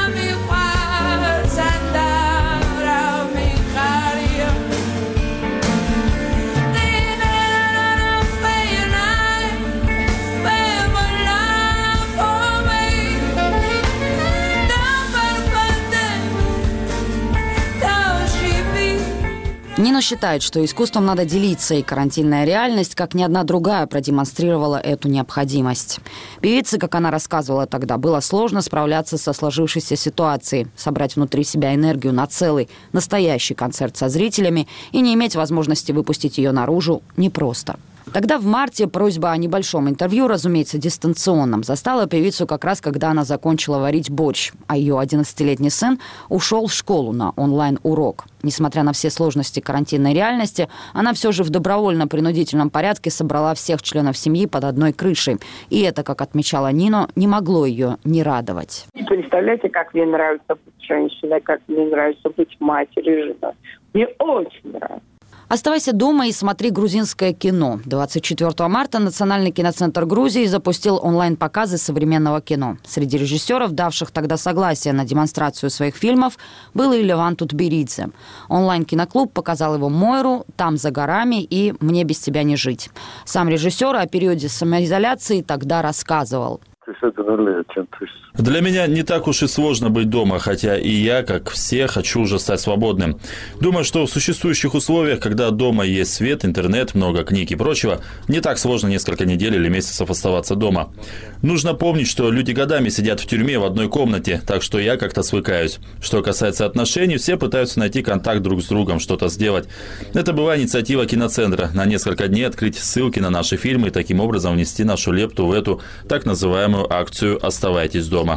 Нина считает, что искусством надо делиться, и карантинная реальность, как ни одна другая, продемонстрировала эту необходимость. Певице, как она рассказывала тогда, было сложно справляться со сложившейся ситуацией, собрать внутри себя энергию на целый, настоящий концерт со зрителями и не иметь возможности выпустить ее наружу непросто. Тогда в марте просьба о небольшом интервью, разумеется, дистанционном, застала певицу как раз, когда она закончила варить борщ, а ее 11-летний сын ушел в школу на онлайн-урок. Несмотря на все сложности карантинной реальности, она все же в добровольно-принудительном порядке собрала всех членов семьи под одной крышей. И это, как отмечала Нино, не могло ее не радовать. Не представляете, как мне нравится быть женщиной, как мне нравится быть матерью, женой. Мне очень нравится. Оставайся дома и смотри грузинское кино. 24 марта Национальный киноцентр Грузии запустил онлайн-показы современного кино. Среди режиссеров, давших тогда согласие на демонстрацию своих фильмов, был и Леван Тутберидзе. Онлайн-киноклуб показал его «Мойру», «Там за горами» и «Мне без тебя не жить». Сам режиссер о периоде самоизоляции тогда рассказывал. Для меня не так уж и сложно быть дома, хотя и я, как все, хочу уже стать свободным. Думаю, что в существующих условиях, когда дома есть свет, интернет, много книг и прочего, не так сложно несколько недель или месяцев оставаться дома. Нужно помнить, что люди годами сидят в тюрьме в одной комнате, так что я как-то свыкаюсь. Что касается отношений, все пытаются найти контакт друг с другом, что-то сделать. Это была инициатива киноцентра на несколько дней открыть ссылки на наши фильмы и таким образом внести нашу лепту в эту так называемую акцию «Оставайтесь дома».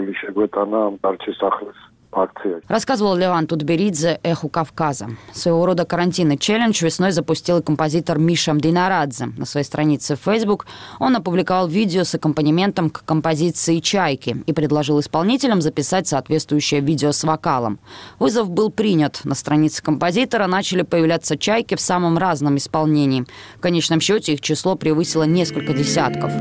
Рассказывал Леван Тутберидзе «Эху Кавказа». Своего рода карантинный челлендж весной запустил и композитор Миша Мдинарадзе. На своей странице в Facebook он опубликовал видео с аккомпанементом к композиции «Чайки» и предложил исполнителям записать соответствующее видео с вокалом. Вызов был принят. На странице композитора начали появляться чайки в самом разном исполнении. В конечном счете их число превысило несколько десятков.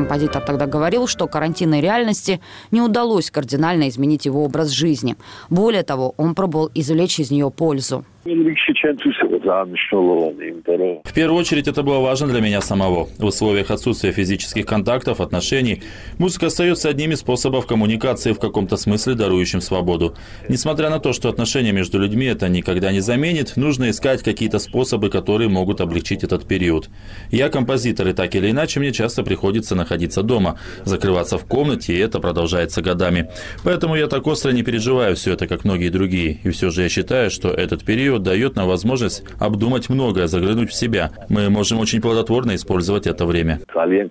Композитор тогда говорил, что карантинной реальности не удалось кардинально изменить его образ жизни. Более того, он пробовал извлечь из нее пользу. В первую очередь, это было важно для меня самого. В условиях отсутствия физических контактов, отношений, музыка остается одним из способов коммуникации, в каком-то смысле дарующим свободу. Несмотря на то, что отношения между людьми это никогда не заменит, нужно искать какие-то способы, которые могут облегчить этот период. Я композитор, и так или иначе мне часто приходится находиться дома, закрываться в комнате, и это продолжается годами. Поэтому я так остро не переживаю все это, как многие другие. И все же я считаю, что этот период дает нам возможность обдумать многое, заглянуть в себя. Мы можем очень плодотворно использовать это время.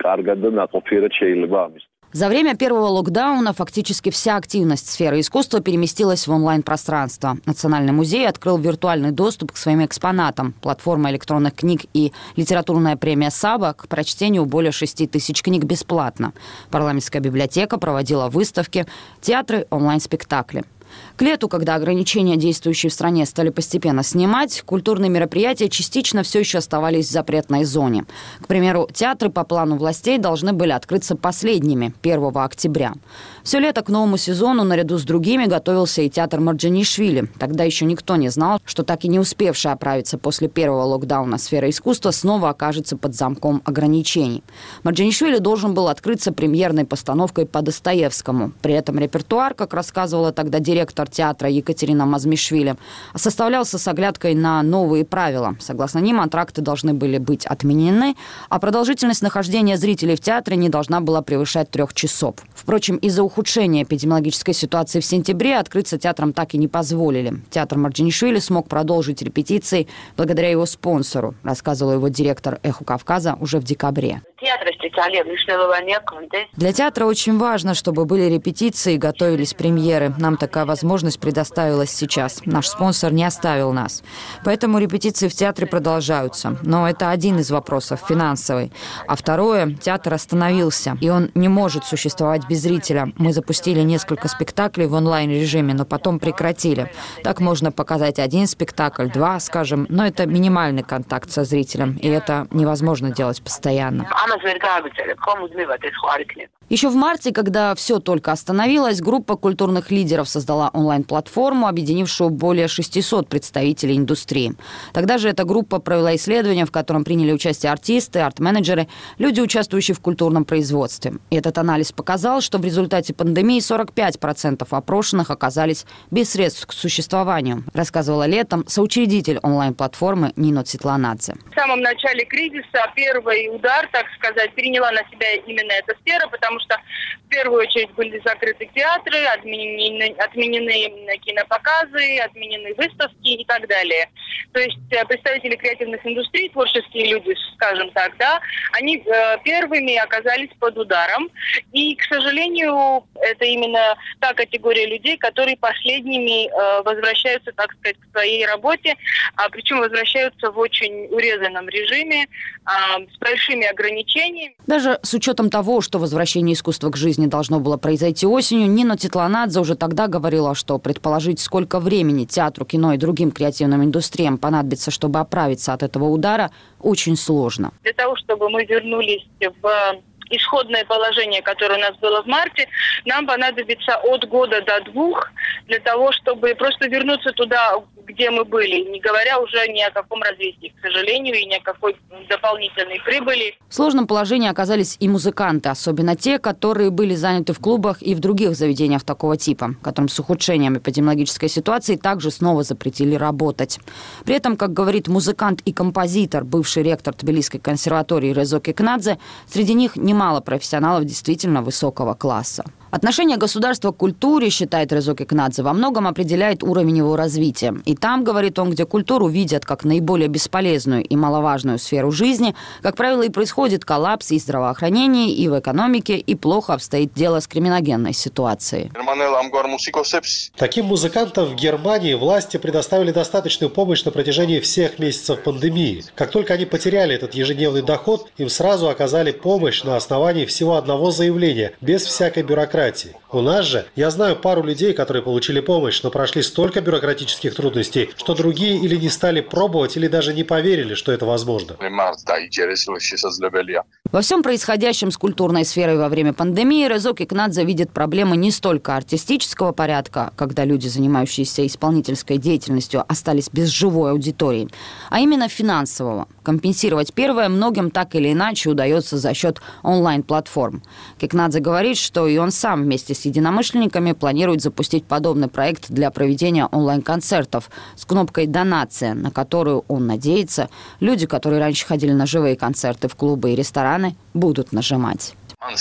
За время первого локдауна фактически вся активность сферы искусства переместилась в онлайн-пространство. Национальный музей открыл виртуальный доступ к своим экспонатам. Платформа электронных книг и литературная премия «Саба» к прочтению более 6 тысяч книг бесплатно. Парламентская библиотека проводила выставки, театры, онлайн-спектакли. К лету, когда ограничения, действующие в стране, стали постепенно снимать, культурные мероприятия частично все еще оставались в запретной зоне. К примеру, театры по плану властей должны были открыться последними 1 октября. Все лето к новому сезону наряду с другими готовился и театр Марджанишвили. Тогда еще никто не знал, что так и не успевшая оправиться после первого локдауна сфера искусства снова окажется под замком ограничений. Марджанишвили должен был открыться премьерной постановкой по Достоевскому. При этом репертуар, как рассказывала тогда директор театра Екатерина Мазмишвили, составлялся с оглядкой на новые правила. Согласно ним, антракты должны были быть отменены, а продолжительность нахождения зрителей в театре не должна была превышать 3 часов. Впрочем, из-за ухудшения эпидемиологической ситуации в сентябре открыться театрам так и не позволили. Театр Марджанишвили смог продолжить репетиции благодаря его спонсору, рассказывал его директор «Эхо Кавказа» уже в декабре. Для театра очень важно, чтобы были репетиции и готовились премьеры. Нам такая возможность предоставилась сейчас. Наш спонсор не оставил нас. Поэтому репетиции в театре продолжаются. Но это один из вопросов, финансовый. А второе, театр остановился, и он не может существовать без зрителя. Мы запустили несколько спектаклей в онлайн-режиме, но потом прекратили. Так можно показать 1 спектакль, 2, скажем, но это минимальный контакт со зрителем, и это невозможно делать постоянно. Еще в марте, когда все только остановилось, группа культурных лидеров создала онлайн-платформу, объединившую более 600 представителей индустрии. Тогда же эта группа провела исследование, в котором приняли участие артисты, арт-менеджеры, люди, участвующие в культурном производстве. И этот анализ показал, что в результате пандемии 45% опрошенных оказались без средств к существованию, рассказывала летом соучредитель онлайн-платформы Нино Цветланадзе. В самом начале кризиса первый удар, так сказать, приняла на себя именно эта сфера, потому что в первую очередь были закрыты театры, отменены кинопоказы, отменены выставки и так далее. То есть представители креативных индустрий, творческие люди, скажем так, да, они первыми оказались под ударом. И, к сожалению, это именно та категория людей, которые последними возвращаются, так сказать, к своей работе, причем возвращаются в очень урезанном режиме, с большими ограничениями. Даже с учетом того, что возвращение искусства к жизни должно было произойти осенью, Нино Цветланадзе уже тогда говорила, что предположить, сколько времени театру, кино и другим креативным индустриям понадобится, чтобы оправиться от этого удара, очень сложно. Для того, чтобы мы вернулись в исходное положение, которое у нас было в марте, нам понадобится от года до 2 для того, чтобы просто вернуться туда, где мы были, не говоря уже ни о каком развитии, к сожалению, и ни о какой дополнительной прибыли. В сложном положении оказались и музыканты, особенно те, которые были заняты в клубах и в других заведениях такого типа, которым с ухудшением эпидемиологической ситуации также снова запретили работать. При этом, как говорит музыкант и композитор, бывший ректор Тбилисской консерватории Резо Кекнадзе, среди них немало профессионалов действительно высокого класса. Отношение государства к культуре, считает Резо Кекнадзе, во многом определяет уровень его развития. И там, говорит он, где культуру видят как наиболее бесполезную и маловажную сферу жизни, как правило, и происходит коллапс и в здравоохранении, и в экономике, и плохо обстоит дело с криминогенной ситуацией. Таким музыкантам в Германии власти предоставили достаточную помощь на протяжении всех месяцев пандемии. Как только они потеряли этот ежедневный доход, им сразу оказали помощь на основании всего одного заявления, без всякой бюрократии. У нас же, я знаю пару людей, которые получили помощь, но прошли столько бюрократических трудностей, что другие или не стали пробовать, или даже не поверили, что это возможно. Во всем происходящем с культурной сферой во время пандемии Резок Икнадзе видит проблемы не столько артистического порядка, когда люди, занимающиеся исполнительской деятельностью, остались без живой аудитории, а именно финансового. Компенсировать первое многим так или иначе удается за счет онлайн-платформ. Икнадзе говорит, что и он сам вместе с единомышленниками планирует запустить подобный проект для проведения онлайн-концертов с кнопкой «Донация», на которую он надеется, люди, которые раньше ходили на живые концерты в клубы и рестораны, будут нажимать.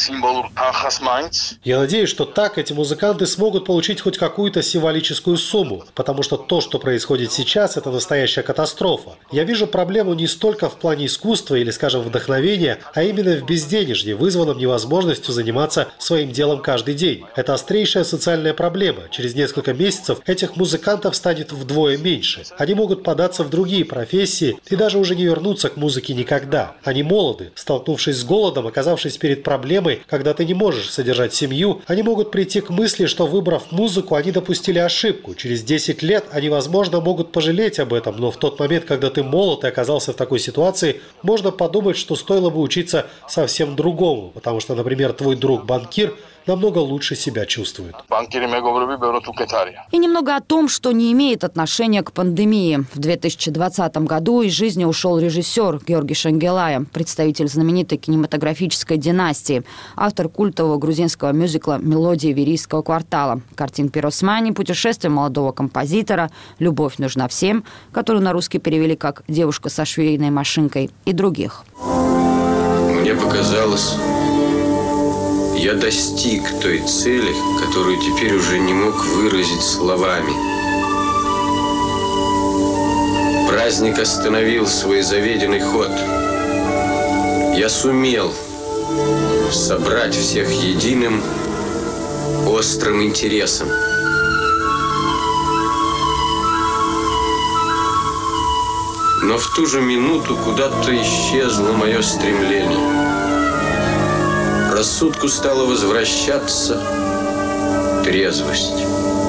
Я надеюсь, что так эти музыканты смогут получить хоть какую-то символическую сумму, потому что то, что происходит сейчас, это настоящая катастрофа. Я вижу проблему не столько в плане искусства или, скажем, вдохновения, а именно в безденежье, вызванном невозможностью заниматься своим делом каждый день. Это острейшая социальная проблема. Через несколько месяцев этих музыкантов станет вдвое меньше. Они могут податься в другие профессии и даже уже не вернуться к музыке никогда. Они молоды, столкнувшись с голодом, оказавшись перед проблемой, когда ты не можешь содержать семью, они могут прийти к мысли, что, выбрав музыку, они допустили ошибку. Через 10 лет они, возможно, могут пожалеть об этом, но в тот момент, когда ты молод и оказался в такой ситуации, можно подумать, что стоило бы учиться совсем другому, потому что, например, твой друг-банкир намного лучше себя чувствует. И немного о том, что не имеет отношения к пандемии. В 2020 году из жизни ушел режиссер Георги Шенгелая, представитель знаменитой кинематографической династии, автор культового грузинского мюзикла «Мелодии Верийского квартала», картин «Пиросмани», «Путешествие молодого композитора», «Любовь нужна всем», которую на русский перевели как «Девушка со швейной машинкой» и других. Мне показалось, я достиг той цели, которую теперь уже не мог выразить словами. Праздник остановил свой заведенный ход. Я сумел собрать всех единым острым интересом. Но в ту же минуту куда-то исчезло мое стремление. Рассудку стала возвращаться трезвость.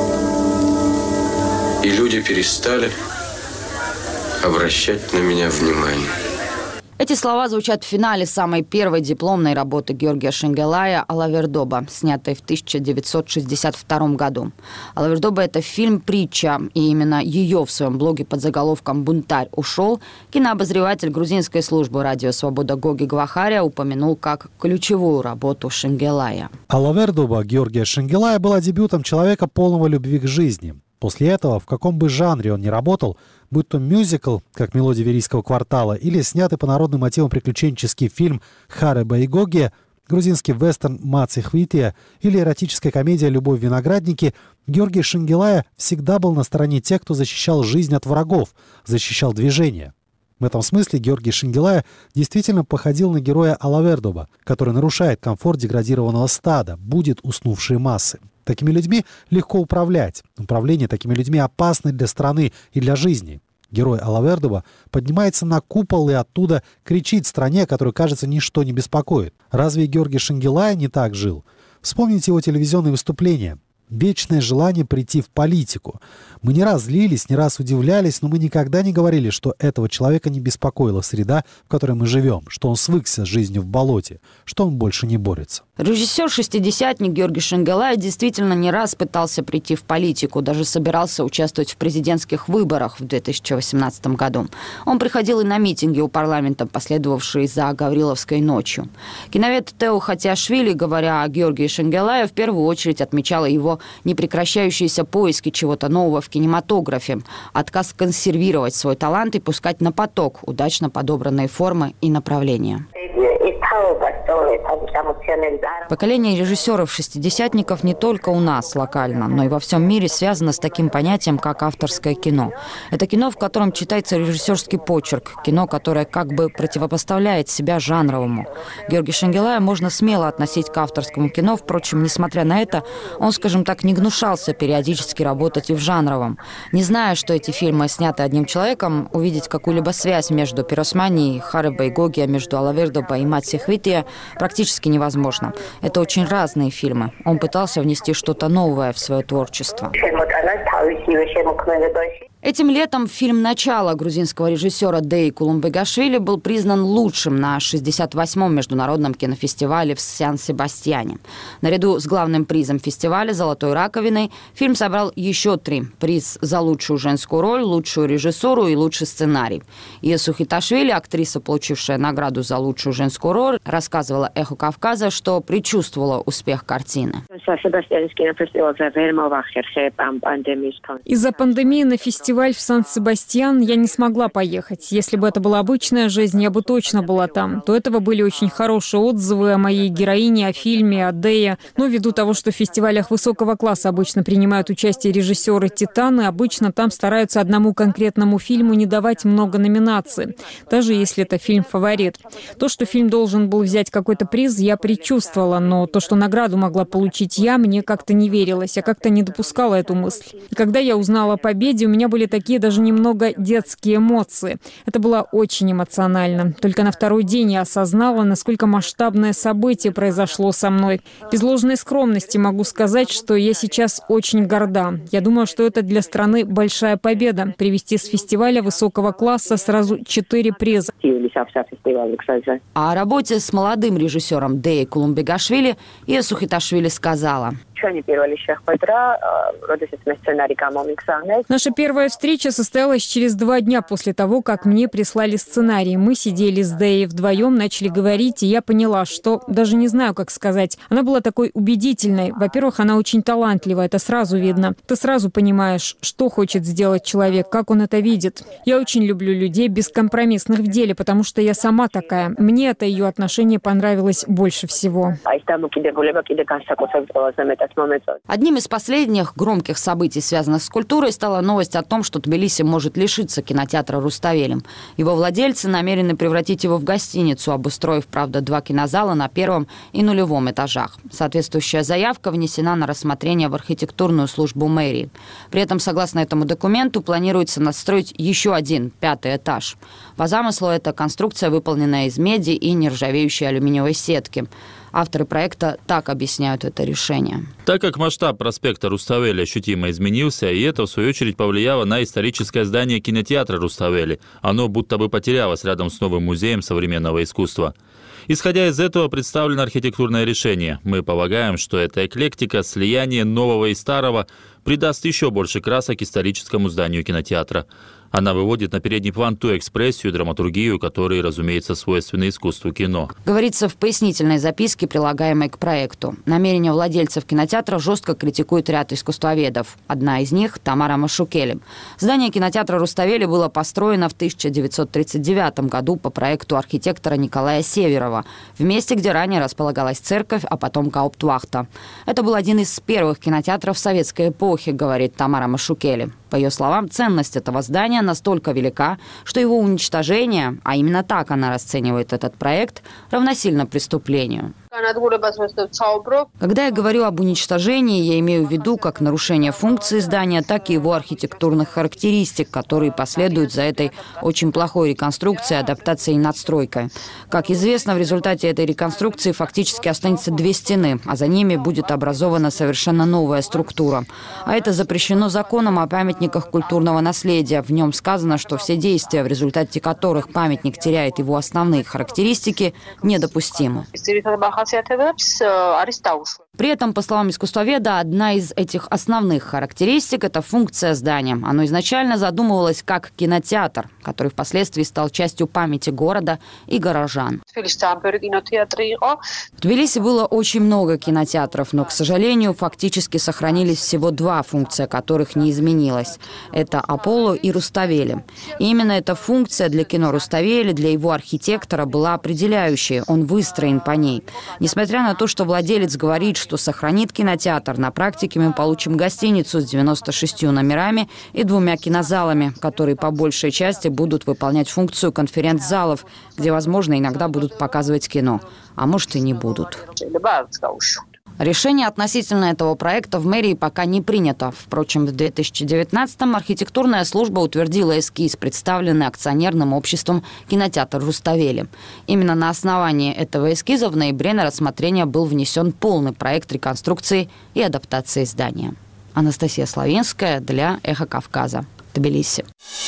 И люди перестали обращать на меня внимание. Эти слова звучат в финале самой первой дипломной работы Георгия Шенгелая «Алавердоба», снятой в 1962 году. «Алавердоба» — это фильм-притча, и именно ее в своем блоге под заголовком «Бунтарь ушел» кинообозреватель грузинской службы «Радио Свобода» Гоги Гвахария упомянул как ключевую работу Шенгелая. «Алавердоба» Георгия Шенгелая была дебютом человека, полного любви к жизни. После этого, в каком бы жанре он ни работал, будь то мюзикл, как «Мелодия Верийского квартала», или снятый по народным мотивам приключенческий фильм «Харе Байгогия», грузинский вестерн «Маци Хвития» или эротическая комедия «Любовь в винограднике», Георгий Шенгелая всегда был на стороне тех, кто защищал жизнь от врагов, защищал движение. В этом смысле Георгий Шенгелая действительно походил на героя Алавердоба, который нарушает комфорт деградированного стада, будит уснувшие массы. Такими людьми легко управлять. Управление такими людьми опасно для страны и для жизни. Герой Алавердоба поднимается на купол и оттуда кричит стране, которую, кажется, ничто не беспокоит. Разве Георгий Шенгелая не так жил? Вспомните его телевизионные выступления. Вечное желание прийти в политику. Мы не раз злились, не раз удивлялись, но мы никогда не говорили, что этого человека не беспокоила среда, в которой мы живем, что он свыкся с жизнью в болоте, что он больше не борется. Режиссер-шестидесятник Георгий Шенгелая действительно не раз пытался прийти в политику, даже собирался участвовать в президентских выборах в 2018 году. Он приходил и на митинги у парламента, последовавшие за Гавриловской ночью. Киновед Тео Хатиашвили, говоря о Георгии Шенгелая, в первую очередь отмечала его непрекращающиеся поиски чего-то нового в кинематографе, отказ консервировать свой талант и пускать на поток удачно подобранные формы и направления. Поколение режиссеров-шестидесятников не только у нас локально, но и во всем мире связано с таким понятием, как авторское кино. Это кино, в котором читается режиссерский почерк, кино, которое как бы противопоставляет себя жанровому. Георгия Шенгелая можно смело относить к авторскому кино, впрочем, несмотря на это, он, скажем так, не гнушался периодически работать и в жанровом. Не зная, что эти фильмы сняты одним человеком, увидеть какую-либо связь между «Пиросмани» и «Харе Байгогия», между «Алавердоба» и «Маци Хвития» практически невозможно. Это очень разные фильмы. Он пытался внести что-то новое в свое творчество. Этим летом фильм «Начало» грузинского режиссера Деи Кулумбегашвили был признан лучшим на 68-м международном кинофестивале в Сан-Себастьяне. Наряду с главным призом фестиваля «Золотой раковиной» фильм собрал еще 3 – приз за лучшую женскую роль, лучшую режиссуру и лучший сценарий. Иесу Хиташвили, актриса, получившая награду за лучшую женскую роль, рассказывала «Эхо Кавказа», что предчувствовала успех картины. Из-за пандемии на фестиваль в Сан-Себастьян я не смогла поехать. Если бы это была обычная жизнь, я бы точно была там. До этого были очень хорошие отзывы о моей героине, о фильме, о Дее. Но ввиду того, что в фестивалях высокого класса обычно принимают участие режиссеры «Титаны», обычно там стараются одному конкретному фильму не давать много номинаций, даже если это фильм-фаворит. То, что фильм должен был взять какой-то приз, я предчувствовала, но то, что награду могла получить я, мне как-то не верилось. Я как-то не допускала эту мысль. И когда я узнала о победе, у меня были такие даже немного детские эмоции. Это было очень эмоционально. Только на второй день я осознала, насколько масштабное событие произошло со мной. Без ложной скромности могу сказать, что я сейчас очень горда. Я думаю, что это для страны большая победа – привезти с фестиваля высокого класса сразу 4 приза. А о работе с молодым режиссером Деей Кулумбегашвили Иесу Хиташвили сказала: наша первая встреча состоялась через 2 дня после того, как мне прислали сценарий. Мы сидели с Деей вдвоем, начали говорить, и я поняла, что даже не знаю, как сказать. Она была такой убедительной. Во-первых, она очень талантлива, это сразу видно. Ты сразу понимаешь, что хочет сделать человек, как он это видит. Я очень люблю людей бескомпромиссных в деле, потому что я сама такая. Мне это ее отношение понравилось больше всего. Одним из последних громких событий, связанных с культурой, стала новость о том, что Тбилиси может лишиться кинотеатра «Руставели». Его владельцы намерены превратить его в гостиницу, обустроив, правда, 2 кинозала на 1-м и 0-м этажах. Соответствующая заявка внесена на рассмотрение в архитектурную службу мэрии. При этом, согласно этому документу, планируется настроить еще один 5-й этаж. По замыслу, это конструкция, выполненная из меди и нержавеющей алюминиевой сетки. Авторы проекта так объясняют это решение. Так как масштаб проспекта Руставели ощутимо изменился, и это, в свою очередь, повлияло на историческое здание кинотеатра Руставели. Оно будто бы потерялось рядом с новым музеем современного искусства. Исходя из этого, представлено архитектурное решение. Мы полагаем, что эта эклектика, слияние нового и старого, придаст еще больше красок историческому зданию кинотеатра. Она выводит на передний план ту экспрессию и драматургию, которые, разумеется, свойственны искусству кино. Говорится в пояснительной записке, прилагаемой к проекту. Намерения владельцев кинотеатра жестко критикует ряд искусствоведов. Одна из них – Тамара Машукели. Здание кинотеатра «Руставели» было построено в 1939 году по проекту архитектора Николая Северова, в месте, где ранее располагалась церковь, а потом гауптвахта. Это был один из первых кинотеатров советской эпохи, говорит Тамара Машукели. По ее словам, ценность этого здания настолько велика, что его уничтожение, а именно так она расценивает этот проект, равносильно преступлению. Когда я говорю об уничтожении, я имею в виду как нарушение функции здания, так и его архитектурных характеристик, которые последуют за этой очень плохой реконструкцией, адаптацией и надстройкой. Как известно, в результате этой реконструкции фактически останется 2 стены, а за ними будет образована совершенно новая структура. А это запрещено законом о памятниках культурного наследия. В нем сказано, что все действия, в результате которых памятник теряет его основные характеристики, недопустимы. При этом, по словам искусствоведа, одна из этих основных характеристик – это функция здания. Оно изначально задумывалось как кинотеатр, который впоследствии стал частью памяти города и горожан. В Тбилиси было очень много кинотеатров, но, к сожалению, фактически сохранились всего 2, функция которых не изменилась. Это Аполло и Руставели. И именно эта функция для кино Руставели, для его архитектора была определяющей. Он выстроен по ней. Несмотря на то, что владелец говорит, что сохранит кинотеатр, на практике мы получим гостиницу с 96 номерами и 2 кинозалами, которые по большей части будут выполнять функцию конференц-залов, где, возможно, иногда будут показывать кино, а может и не будут. Решение относительно этого проекта в мэрии пока не принято. Впрочем, в 2019-м архитектурная служба утвердила эскиз, представленный акционерным обществом кинотеатр «Руставели». Именно на основании этого эскиза в ноябре на рассмотрение был внесен полный проект реконструкции и адаптации здания. Анастасия Славинская для «Эхо Кавказа», Тбилиси. Тбилиси.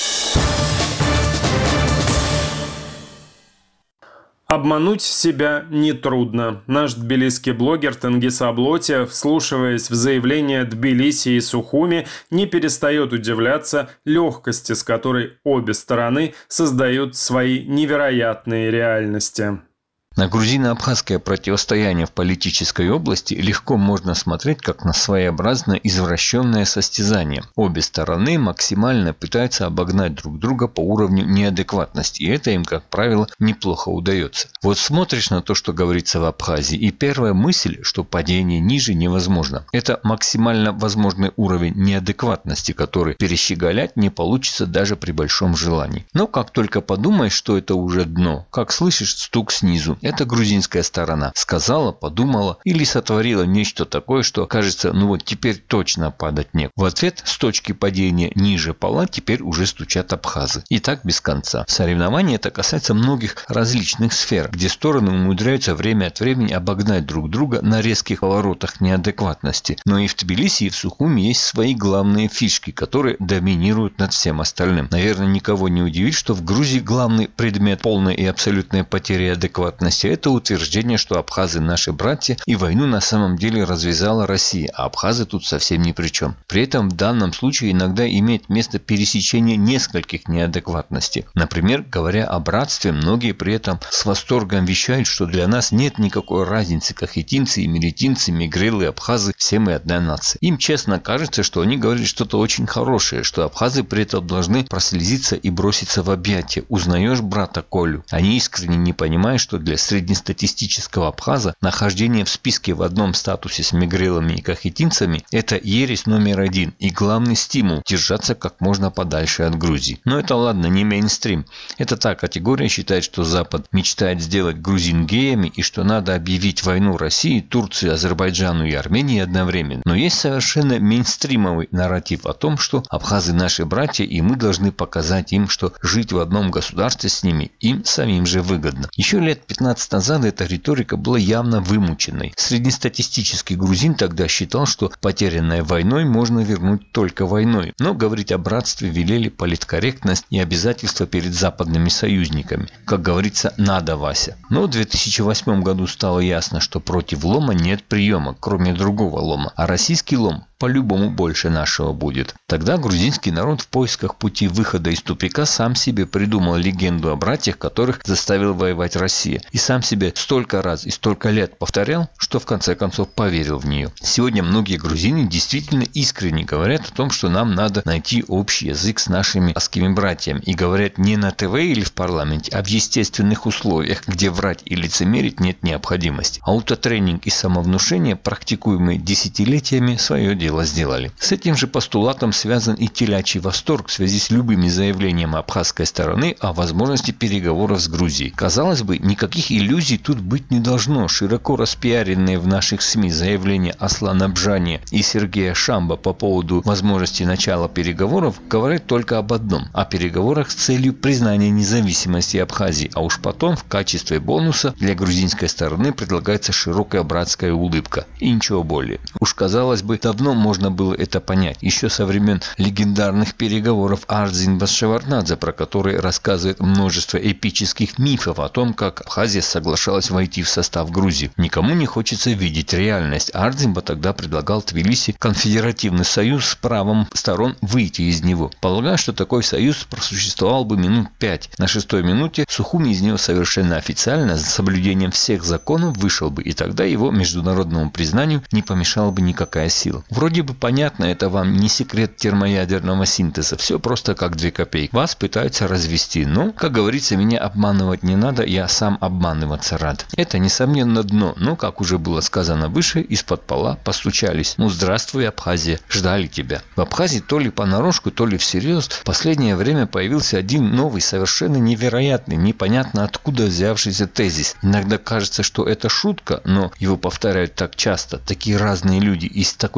Обмануть себя нетрудно. Наш тбилисский блогер Тенгиз Аблоти, вслушиваясь в заявления Тбилиси и Сухуми, не перестает удивляться легкости, с которой обе стороны создают свои невероятные реальности. На грузино-абхазское противостояние в политической области легко можно смотреть как на своеобразно извращенное состязание. Обе стороны максимально пытаются обогнать друг друга по уровню неадекватности, и это им, как правило, неплохо удается. Вот смотришь на то, что говорится в Абхазии, и первая мысль, что падение ниже невозможно. Это максимально возможный уровень неадекватности, который перещеголять не получится даже при большом желании. Но как только подумаешь, что это уже дно, как слышишь стук снизу, это грузинская сторона сказала, подумала или сотворила нечто такое, что кажется, ну вот теперь точно падать не. В ответ с точки падения ниже пола теперь уже стучат абхазы. И так без конца. Соревнование это касается многих различных сфер, где стороны умудряются время от времени обогнать друг друга на резких поворотах неадекватности. Но и в Тбилиси, и в Сухуми есть свои главные фишки, которые доминируют над всем остальным. Наверное, никого не удивит, что в Грузии главный предмет полной и абсолютной потери адекватности – это утверждение, что абхазы наши братья, и войну на самом деле развязала Россия, а абхазы тут совсем ни при чем. При этом в данном случае иногда имеет место пересечение нескольких неадекватностей. Например, говоря о братстве, многие при этом с восторгом вещают, что для нас нет никакой разницы, кахетинцы, имеретинцы, мигрелы, абхазы, все мы одна нация. Им честно кажется, что они говорят что-то очень хорошее, что абхазы при этом должны прослезиться и броситься в объятия. Узнаешь брата Колю? Они искренне не понимают, что для среднестатистического абхаза нахождение в списке в одном статусе с мигрелами и кахетинцами – это ересь номер один и главный стимул держаться как можно подальше от Грузии. Но это ладно, не мейнстрим. Это та категория считает, что Запад мечтает сделать грузин геями и что надо объявить войну России, Турции, Азербайджану и Армении одновременно. Но есть совершенно мейнстримовый нарратив о том, что абхазы наши братья и мы должны показать им, что жить в одном государстве с ними им самим же выгодно. Еще лет 15 назад эта риторика была явно вымученной. Среднестатистический грузин тогда считал, что потерянное войной можно вернуть только войной. Но говорить о братстве велели политкорректность и обязательства перед западными союзниками. Как говорится, надо, Вася. Но в 2008 году стало ясно, что против лома нет приема, кроме другого лома. А российский лом по-любому больше нашего будет. Тогда грузинский народ в поисках пути выхода из тупика сам себе придумал легенду о братьях, которых заставила воевать Россия. И сам себе столько раз и столько лет повторял, что в конце концов поверил в нее. Сегодня многие грузины действительно искренне говорят о том, что нам надо найти общий язык с нашими абхазскими братьями. И говорят не на ТВ или в парламенте, а в естественных условиях, где врать и лицемерить нет необходимости. Аутотренинг и самовнушение, практикуемые десятилетиями, свое дело сделали. С этим же постулатом связан и телячий восторг в связи с любыми заявлениями абхазской стороны о возможности переговоров с Грузией. Казалось бы, никаких иллюзий тут быть не должно. Широко распиаренные в наших СМИ заявления Аслана Бжани и Сергея Шамба по поводу возможности начала переговоров говорят только об одном – о переговорах с целью признания независимости Абхазии, а уж потом в качестве бонуса для грузинской стороны предлагается широкая братская улыбка. И ничего более. Уж казалось бы, давно можно было это понять. Еще со времен легендарных переговоров Ардзинбас-Шеварднадзе, про которые рассказывает множество эпических мифов о том, как Абхазия соглашалась войти в состав Грузии. Никому не хочется видеть реальность. Ардзинба тогда предлагал Тбилиси конфедеративный союз с правом сторон выйти из него. Полагаю, что такой союз просуществовал бы минут 5. На 6-й минуте Сухуми из него совершенно официально, с соблюдением всех законов, вышел бы, и тогда его международному признанию не помешала бы никакая сила. Вроде бы понятно, это вам не секрет термоядерного синтеза. Все просто как 2 копейки. Вас пытаются развести. Но, как говорится, меня обманывать не надо, я сам обманываться рад. Это, несомненно, дно. Но, как уже было сказано выше, из-под пола постучались. Ну, здравствуй, Абхазия. Ждали тебя. В Абхазии то ли понарошку, то ли всерьез в последнее время появился один новый, совершенно невероятный, непонятно откуда взявшийся тезис. Иногда кажется, что это шутка, но его повторяют так часто. Такие разные люди и с такой непоколебимой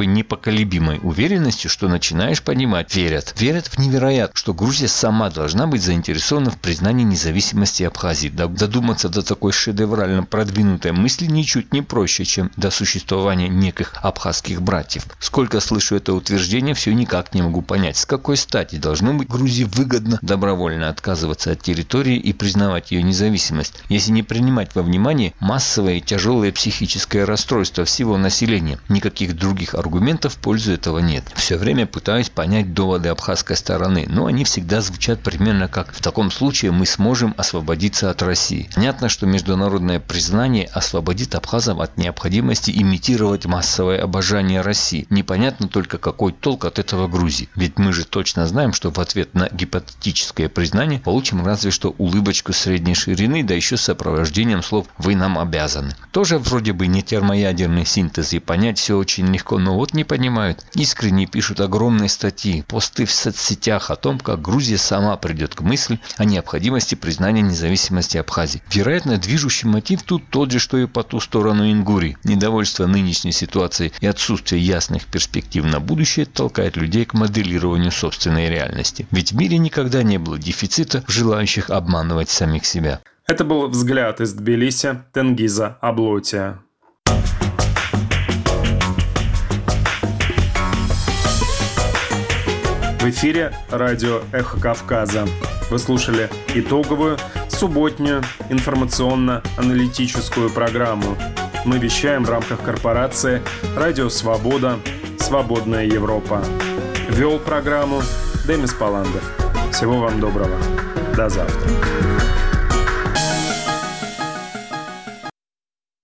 непоколебимой уверенностью, что начинаешь понимать, верят в невероятно, что Грузия сама должна быть заинтересована в признании независимости Абхазии. Додуматься до такой шедеврально продвинутой мысли ничуть не проще, чем до существования неких абхазских братьев. Сколько слышу это утверждение, все никак не могу понять, с какой стати должно быть Грузии выгодно добровольно отказываться от территории и признавать ее независимость, если не принимать во внимание массовое и тяжелое психическое расстройство всего населения. Никаких других аргументов в пользу этого нет. Все время пытаюсь понять доводы абхазской стороны, но они всегда звучат примерно как: в таком случае мы сможем освободиться от России. Понятно, что международное признание освободит абхазов от необходимости имитировать массовое обожание России. Непонятно только, какой толк от этого Грузии. Ведь мы же точно знаем, что в ответ на гипотетическое признание получим разве что улыбочку средней ширины, да еще с сопровождением слов «вы нам обязаны». Тоже вроде бы не термоядерный синтез, и понять все очень легко, но вот не понимают. Искренне пишут огромные статьи, посты в соцсетях о том, как Грузия сама придет к мысли о необходимости признания независимости Абхазии. Вероятно, движущий мотив тут тот же, что и по ту сторону Ингурии. Недовольство нынешней ситуацией и отсутствие ясных перспектив на будущее толкает людей к моделированию собственной реальности. Ведь в мире никогда не было дефицита желающих обманывать самих себя. Это был взгляд из Тбилиси Тенгиза Аблотия. В эфире радио «Эхо Кавказа». Вы слушали итоговую, субботнюю, информационно-аналитическую программу. Мы вещаем в рамках корпорации «Радио Свобода. Свободная Европа». Вел программу Демис Паландов. Всего вам доброго. До завтра.